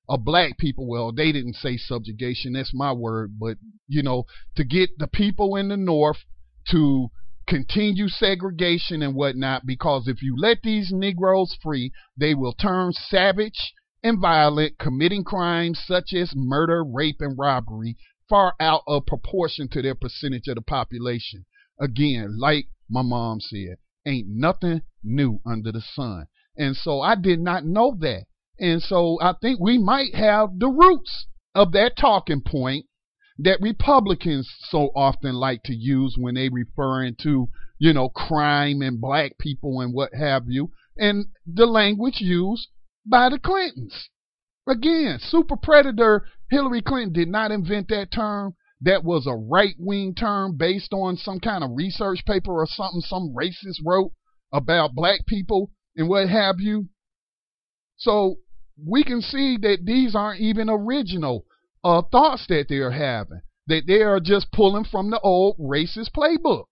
Speaker 1: of black people. Well, they didn't say subjugation, that's my word, but, you know, to get the people in the North to continue segregation and whatnot, because if you let these Negroes free, they will turn savage and violent, committing crimes such as murder, rape, and robbery far out of proportion to their percentage of the population. Again, like my mom said, ain't nothing new under the sun. And so I did not know that. And so I think we might have the roots of that talking point that Republicans so often like to use when they referring to, you know, crime and black people and what have you, and the language used by the Clintons. Again, super predator, Hillary Clinton did not invent that term. That was a right-wing term based on some kind of research paper or something some racist wrote about black people and what have you. So we can see that these aren't even original uh, thoughts that they're having, that they are just pulling from the old racist playbook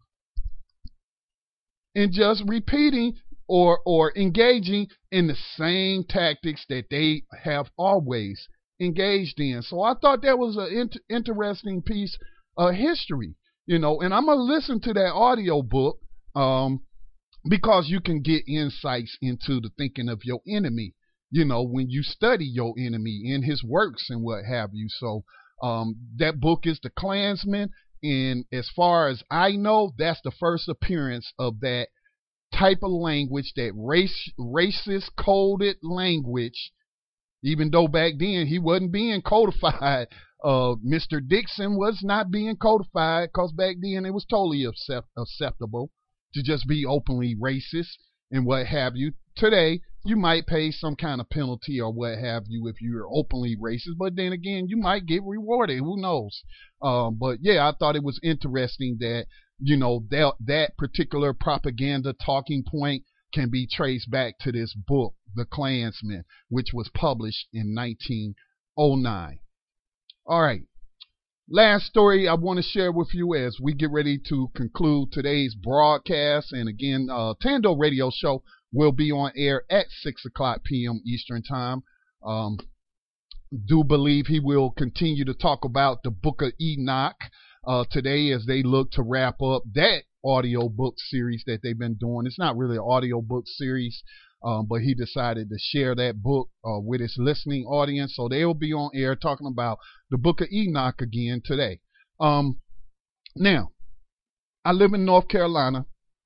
Speaker 1: and just repeating or or engaging in the same tactics that they have always engaged in. So I thought that was an int- interesting piece of history, you know, and I'm going to listen to that audio book um, because you can get insights into the thinking of your enemy, you know, when you study your enemy in his works and what have you. So um, that book is The Klansman, and as far as I know, that's the first appearance of that type of language, that race racist coded language, even though back then he wasn't being codified. Uh, Mister Dixon was not being codified because back then it was totally accept- acceptable to just be openly racist and what have you. Today, you might pay some kind of penalty or what have you if you're openly racist, but then again, you might get rewarded. Who knows? Um, but yeah, I thought it was interesting that, you know, that, that particular propaganda talking point can be traced back to this book, The Klansman, which was published in nineteen oh nine. All right. Last story I want to share with you as we get ready to conclude today's broadcast. And again, uh, Tando Radio Show will be on air at six o'clock p.m. Eastern Time. Um, do believe he will continue to talk about the Book of Enoch uh, today as they look to wrap up that audio book series that they've been doing. It's not really an audio book series, um, but he decided to share that book uh, with his listening audience. So they'll be on air talking about the Book of Enoch again today. Um, now, I live in North Carolina.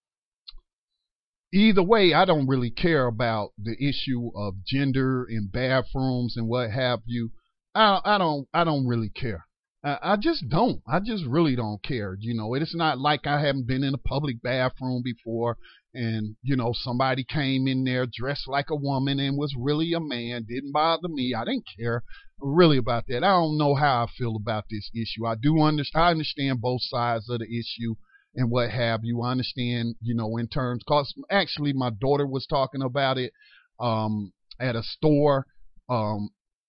Speaker 1: Either way, I don't really care about the issue of gender in bathrooms and what have you. I, I don't. I don't really care. I, I just don't. I just really don't care. You know, it's not like I haven't been in a public bathroom before, and you know somebody came in there dressed like a woman and was really a man. Didn't bother me. I didn't care really about that. I don't know how I feel about this issue. I do understand. I understand both sides of the issue and what have you. I understand, you know, in terms, because actually my daughter was talking about it um, at a store. Um,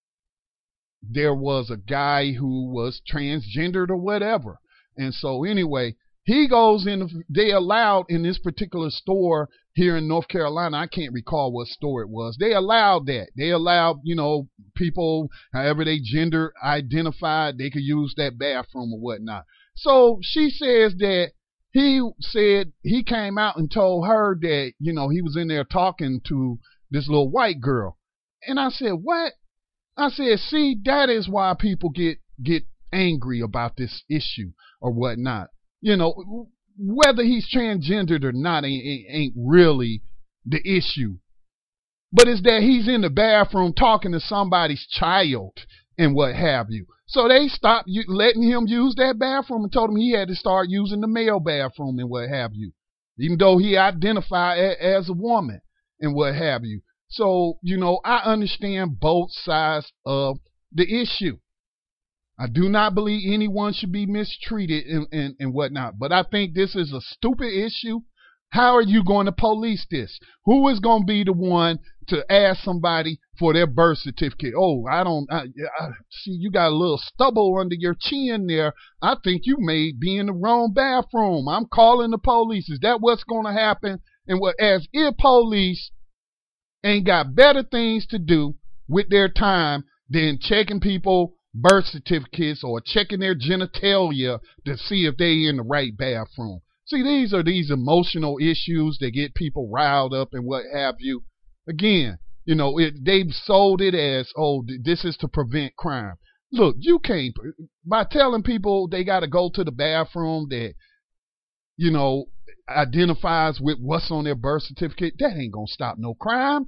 Speaker 1: there was a guy who was transgendered or whatever. And so anyway, he goes in, they allowed in this particular store here in North Carolina, I can't recall what store it was. They allowed that. They allowed, you know, people, however they gender identified, they could use that bathroom or whatnot. So she says that he said he came out and told her that, you know, he was in there talking to this little white girl. And I said, what? I said, see, that is why people get, get angry about this issue or whatnot. You know, whether he's transgendered or not ain't, ain't really the issue. But it's that he's in the bathroom talking to somebody's child and what have you. So they stopped letting him use that bathroom and told him he had to start using the male bathroom and what have you, even though he identified as a woman and what have you. So, you know, I understand both sides of the issue. I do not believe anyone should be mistreated and, and, and whatnot, but I think this is a stupid issue. How are you going to police this? Who is going to be the one to ask somebody for their birth certificate? Oh, I don't I, I see you got a little stubble under your chin there. I think you may be in the wrong bathroom. I'm calling the police. Is that what's going to happen? And what, as if police ain't got better things to do with their time than checking people birth certificates or checking their genitalia to see if they in the right bathroom. See, these are these emotional issues that get people riled up and what have you. Again, you know, it, they've sold it as, oh, this is to prevent crime. Look, you can't, by telling people they got to go to the bathroom that, you know, identifies with what's on their birth certificate, that ain't going to stop no crime.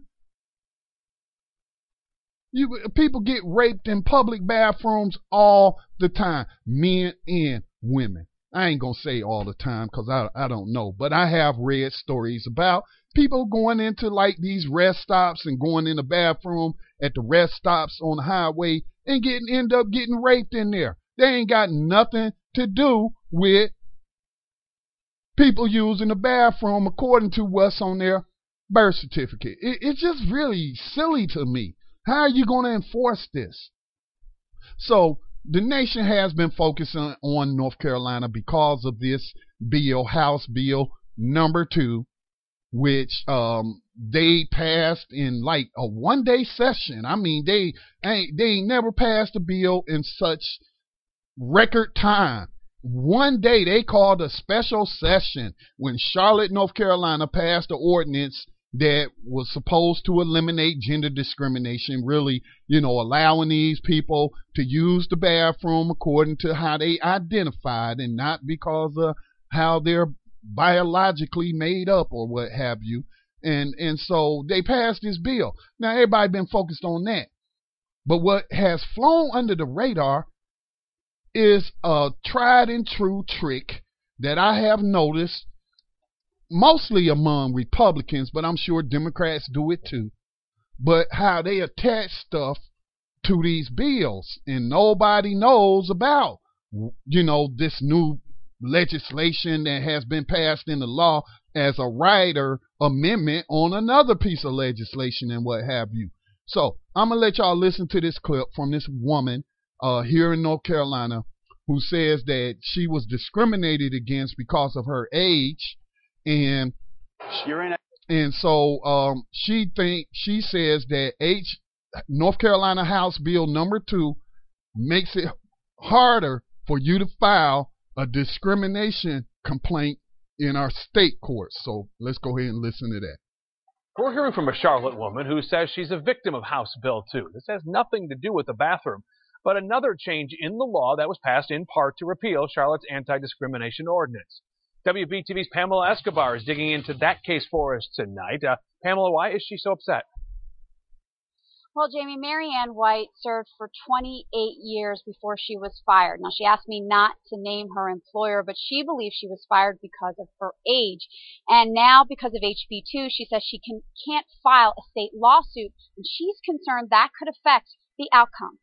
Speaker 1: You, people get raped in public bathrooms all the time, men and women. I ain't going to say all the time because I, I don't know, but I have read stories about people going into like these rest stops and going in the bathroom at the rest stops on the highway and getting end up getting raped in there. They ain't got nothing to do with people using the bathroom according to what's on their birth certificate. It, it's just really silly to me. How are you going to enforce this? So the nation has been focusing on North Carolina because of this bill, House Bill number two, which um, they passed in like a one-day session. I mean, they ain't, they ain't never passed a bill in such record time. One day they called a special session when Charlotte, North Carolina passed an ordinance that was supposed to eliminate gender discrimination, really, you know, allowing these people to use the bathroom according to how they identified and not because of how they're biologically made up or what have you. And and so they passed this bill. Now, everybody been focused on that. But what has flown under the radar is a tried and true trick that I have noticed mostly among Republicans, but I'm sure Democrats do it too. But how they attach stuff to these bills and nobody knows about, you know, this new legislation that has been passed into law as a rider amendment on another piece of legislation and what have you. So I'm going to let y'all listen to this clip from this woman uh, here in North Carolina who says that she was discriminated against because of her age. And and so um, she think she says that H North Carolina House Bill number two makes it harder for you to file a discrimination complaint in our state courts. So let's go ahead and listen to that.
Speaker 11: We're hearing from a Charlotte woman who says she's a victim of House Bill two. This has nothing to do with the bathroom, but another change in the law that was passed in part to repeal Charlotte's anti-discrimination ordinance. W B T V's Pamela Escobar is digging into that case for us tonight. Uh, Pamela, why is she so upset?
Speaker 12: Well, Jamie, Marianne White served for twenty-eight years before she was fired. Now, she asked me not to name her employer, but she believes she was fired because of her age. And now, because of H B two, she says she can, can't file a state lawsuit, and she's concerned that could affect the outcome.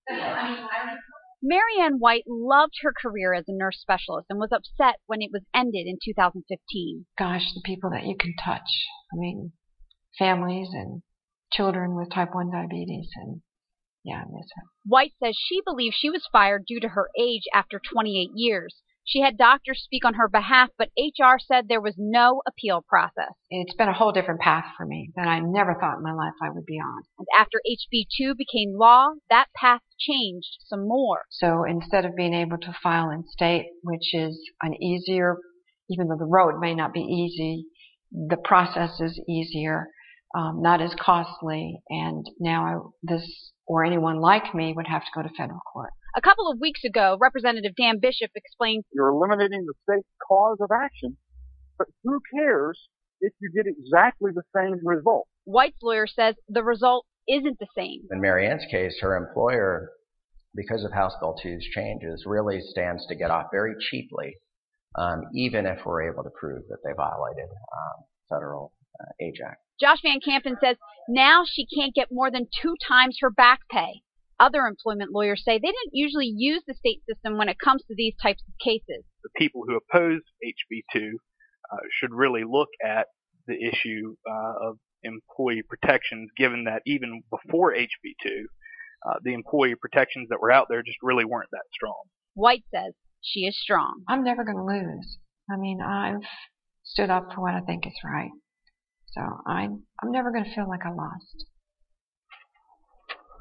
Speaker 12: Marianne White loved her career as a nurse specialist and was upset when it was ended in two thousand fifteen.
Speaker 13: Gosh, the people that you can touch. I mean, families and children with type one diabetes, and yeah, I miss her.
Speaker 12: White says she believes she was fired due to her age after twenty-eight years. She had doctors speak on her behalf, but H R said there was no appeal process.
Speaker 13: It's been a whole different path for me that I never thought in my life I would be on.
Speaker 12: And after H B two became law, that path changed some more.
Speaker 13: So instead of being able to file in state, which is an easier, even though the road may not be easy, the process is easier, um, not as costly, and now I, this or anyone like me would have to go to federal court.
Speaker 12: A couple of weeks ago, Representative Dan Bishop explained,
Speaker 14: "You're eliminating the state cause of action, but who cares if you get exactly the same result?"
Speaker 12: White's lawyer says the result isn't the same.
Speaker 15: In Marianne's case, her employer, because of House Bill two's changes, really stands to get off very cheaply, um, even if we're able to prove that they violated um, federal uh, Age Act.
Speaker 12: Josh Van Campen says now she can't get more than two times her back pay. Other employment lawyers say they didn't usually use the state system when it comes to these types of cases.
Speaker 16: The people who oppose H B two uh, should really look at the issue uh, of employee protections, given that even before H B two, uh, the employee protections that were out there just really weren't that strong.
Speaker 12: White says she is strong.
Speaker 13: I'm never going to lose. I mean, I've stood up for what I think is right. So I'm, I'm never going to feel like I lost.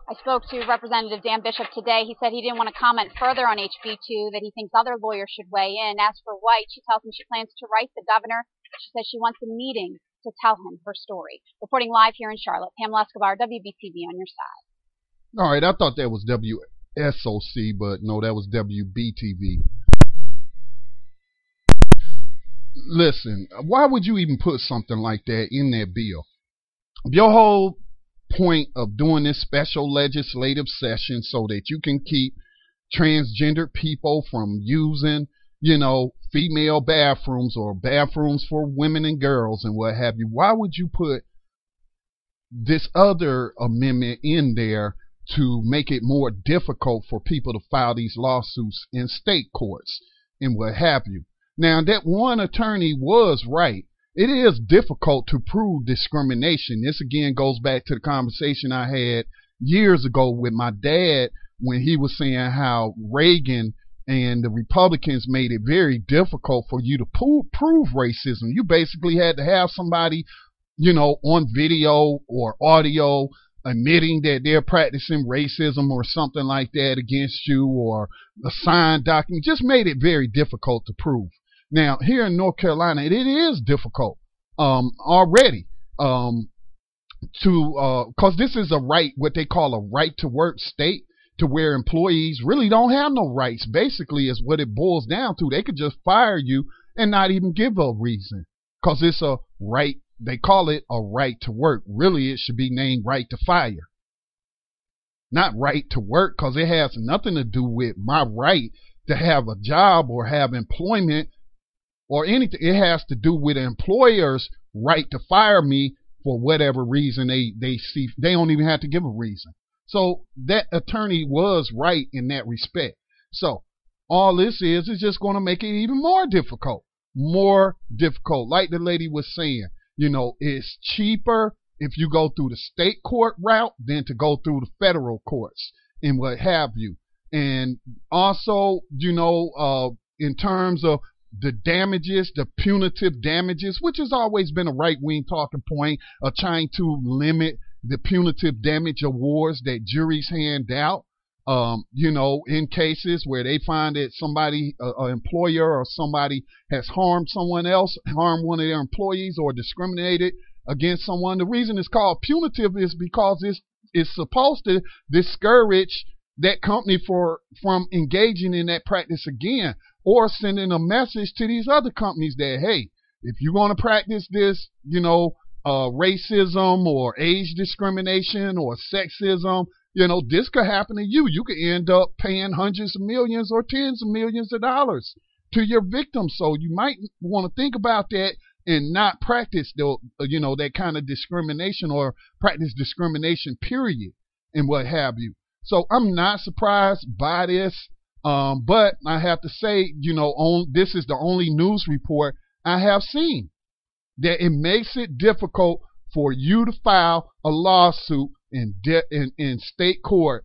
Speaker 12: I spoke to Representative Dan Bishop today. He said he didn't want to comment further on H B two, that he thinks other lawyers should weigh in. As for White, she tells him she plans to write the governor. She says she wants a meeting to tell him her story. Reporting live here in Charlotte, Pamela Escobar, W B T V on your side.
Speaker 1: All right, I thought that was W S O C, but no, that was W B T V. Listen, why would you even put something like that in that bill? Your whole point of doing this special legislative session so that you can keep transgender people from using, you know, female bathrooms or bathrooms for women and girls and what have you. Why would you put this other amendment in there to make it more difficult for people to file these lawsuits in state courts and what have you? Now, that one attorney was right. It is difficult to prove discrimination. This again goes back to the conversation I had years ago with my dad when he was saying how Reagan and the Republicans made it very difficult for you to po- prove racism. You basically had to have somebody, you know, on video or audio admitting that they're practicing racism or something like that against you, or a signed document. Just made it very difficult to prove. Now, here in North Carolina, it, it is difficult um, already um, to, because uh, this is a right, what they call a right to work state, to where employees really don't have no rights. Basically, is what it boils down to. They could just fire you and not even give a reason, because it's a right. They call it a right to work. Really, it should be named right to fire, not right to work, because it has nothing to do with my right to have a job or have employment or anything. It has to do with an employer's right to fire me for whatever reason they, they see. They don't even have to give a reason. So that attorney was right in that respect. So all this is is just going to make it even more difficult. More difficult. Like the lady was saying, you know, it's cheaper if you go through the state court route than to go through the federal courts and what have you. And also, you know, uh, in terms of the damages, the punitive damages, which has always been a right-wing talking point of trying to limit the punitive damage awards that juries hand out, um, you know, in cases where they find that somebody, an uh, employer or somebody has harmed someone else, harmed one of their employees, or discriminated against someone. The reason it's called punitive is because it's, it's supposed to discourage that company for from engaging in that practice again, or sending a message to these other companies that, hey, if you're going to practice this, you know, uh, racism or age discrimination or sexism, you know, this could happen to you. You could end up paying hundreds of millions or tens of millions of dollars to your victims. So you might want to think about that and not practice the, you know, that kind of discrimination, or practice discrimination, period, and what have you. So I'm not surprised by this. Um, but I have to say, you know, on, this is the only news report I have seen that it makes it difficult for you to file a lawsuit in, de- in, in state court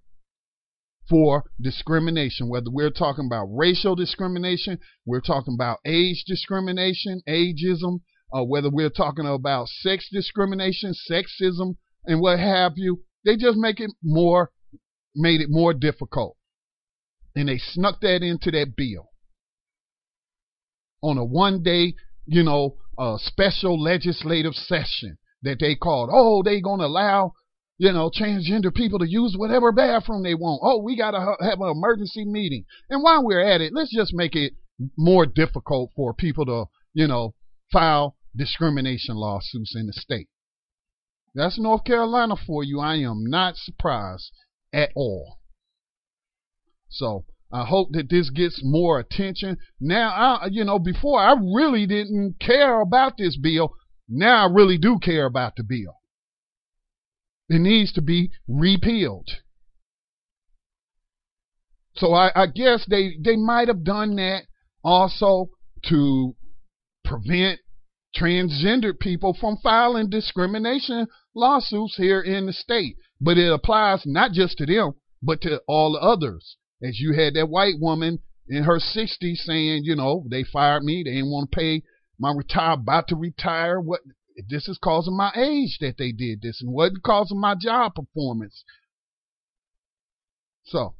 Speaker 1: for discrimination, whether we're talking about racial discrimination, we're talking about age discrimination, ageism, uh, whether we're talking about sex discrimination, sexism, and what have you. They just make it more, made it more difficult. And they snuck that into that bill on a one-day, you know, uh, special legislative session that they called. Oh, they going to allow, you know, transgender people to use whatever bathroom they want. Oh, we got to ha- have an emergency meeting. And while we're at it, let's just make it more difficult for people to, you know, file discrimination lawsuits in the state. That's North Carolina for you. I am not surprised at all. So I hope that this gets more attention. Now, I, you know, before I really didn't care about this bill. Now I really do care about the bill. It needs to be repealed. So I, I guess they, they might have done that also to prevent transgender people from filing discrimination lawsuits here in the state. But it applies not just to them, but to all the others. As you had that white woman in her sixties saying, you know, they fired me, they didn't want to pay my retire, about to retire. What this is causing my age that they did this, and wasn't causing my job performance. So,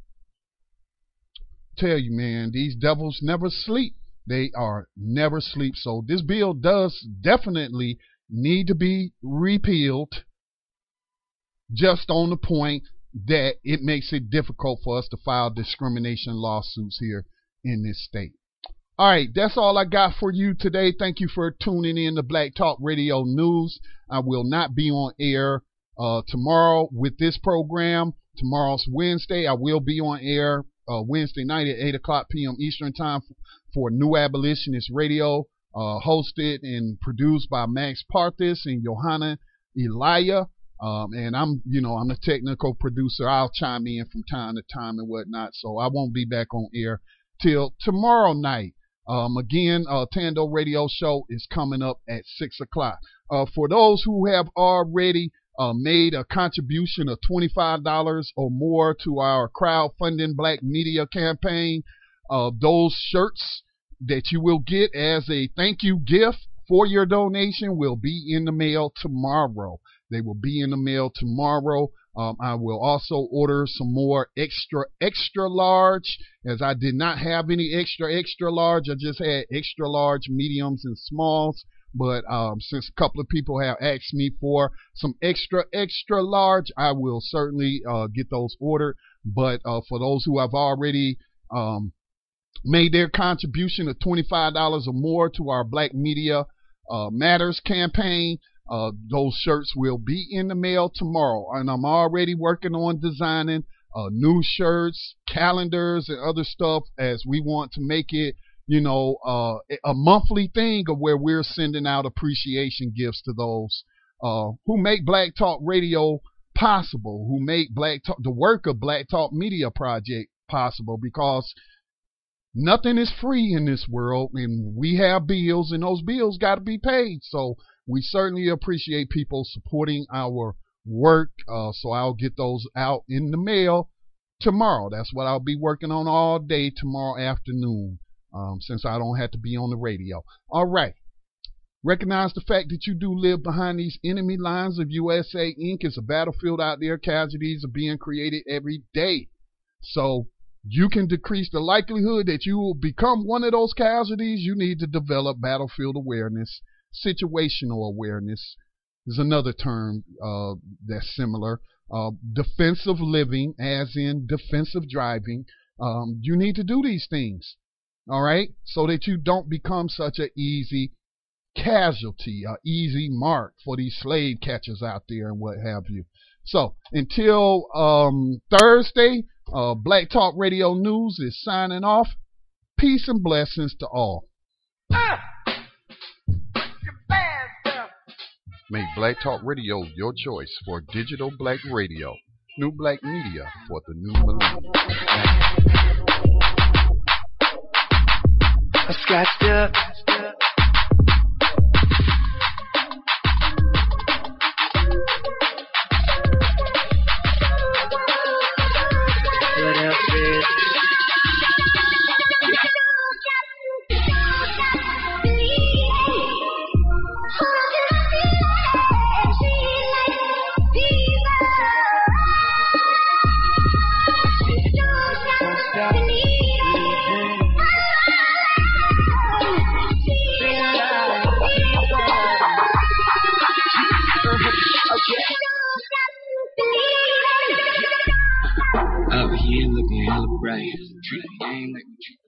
Speaker 1: tell you, man, these devils never sleep. They are never sleep. So this bill does definitely need to be repealed, just on the point that it makes it difficult for us to file discrimination lawsuits here in this state. All right, that's all I got for you today. Thank you for tuning in to Black Talk Radio News. I will not be on air uh, tomorrow with this program. Tomorrow's Wednesday. I will be on air uh, Wednesday night at eight o'clock p.m. Eastern Time for New Abolitionist Radio, uh, hosted and produced by Max Parthis and Johanna Elia. Um, and I'm, you know, I'm the technical producer. I'll chime in from time to time and whatnot. So I won't be back on air till tomorrow night. Um, again, uh, Tando Radio Show is coming up at six o'clock. Uh, for those who have already uh, made a contribution of twenty-five dollars or more to our crowdfunding Black Media campaign, uh, those shirts that you will get as a thank you gift for your donation will be in the mail tomorrow. They will be in the mail tomorrow. Um, I will also order some more extra, extra large, as I did not have any extra, extra large. I just had extra large, mediums, and smalls. But um, since a couple of people have asked me for some extra, extra large, I will certainly uh, get those ordered. But uh, for those who have already um, made their contribution of twenty-five dollars or more to our Black Media uh, Matters campaign, Uh, those shirts will be in the mail tomorrow, and I'm already working on designing uh, new shirts, calendars, and other stuff, as we want to make it, you know, uh, a monthly thing of where we're sending out appreciation gifts to those uh, who make Black Talk Radio possible, who make Black Talk, the work of Black Talk Media Project possible, because nothing is free in this world, and we have bills, and those bills got to be paid. So we certainly appreciate people supporting our work. Uh, so I'll get those out in the mail tomorrow. That's what I'll be working on all day tomorrow afternoon, um, since I don't have to be on the radio. All right. Recognize the fact that you do live behind these enemy lines of U S A Incorporated. It's a battlefield out there. Casualties are being created every day. So you can decrease the likelihood that you will become one of those casualties. You need to develop battlefield awareness. Situational awareness is another term uh, that's similar. Uh, defensive living, as in defensive driving. Um, you need to do these things, all right, so that you don't become such an easy casualty, an easy mark for these slave catchers out there and what have you. So until um, Thursday, uh, Black Talk Radio News is signing off. Peace and blessings to all. Ah! Make Black Talk Radio your choice for digital black radio. New black media for the new millennium.
Speaker 17: I scratched up. What else is? Up here looking hella bright. Treat the game like we treat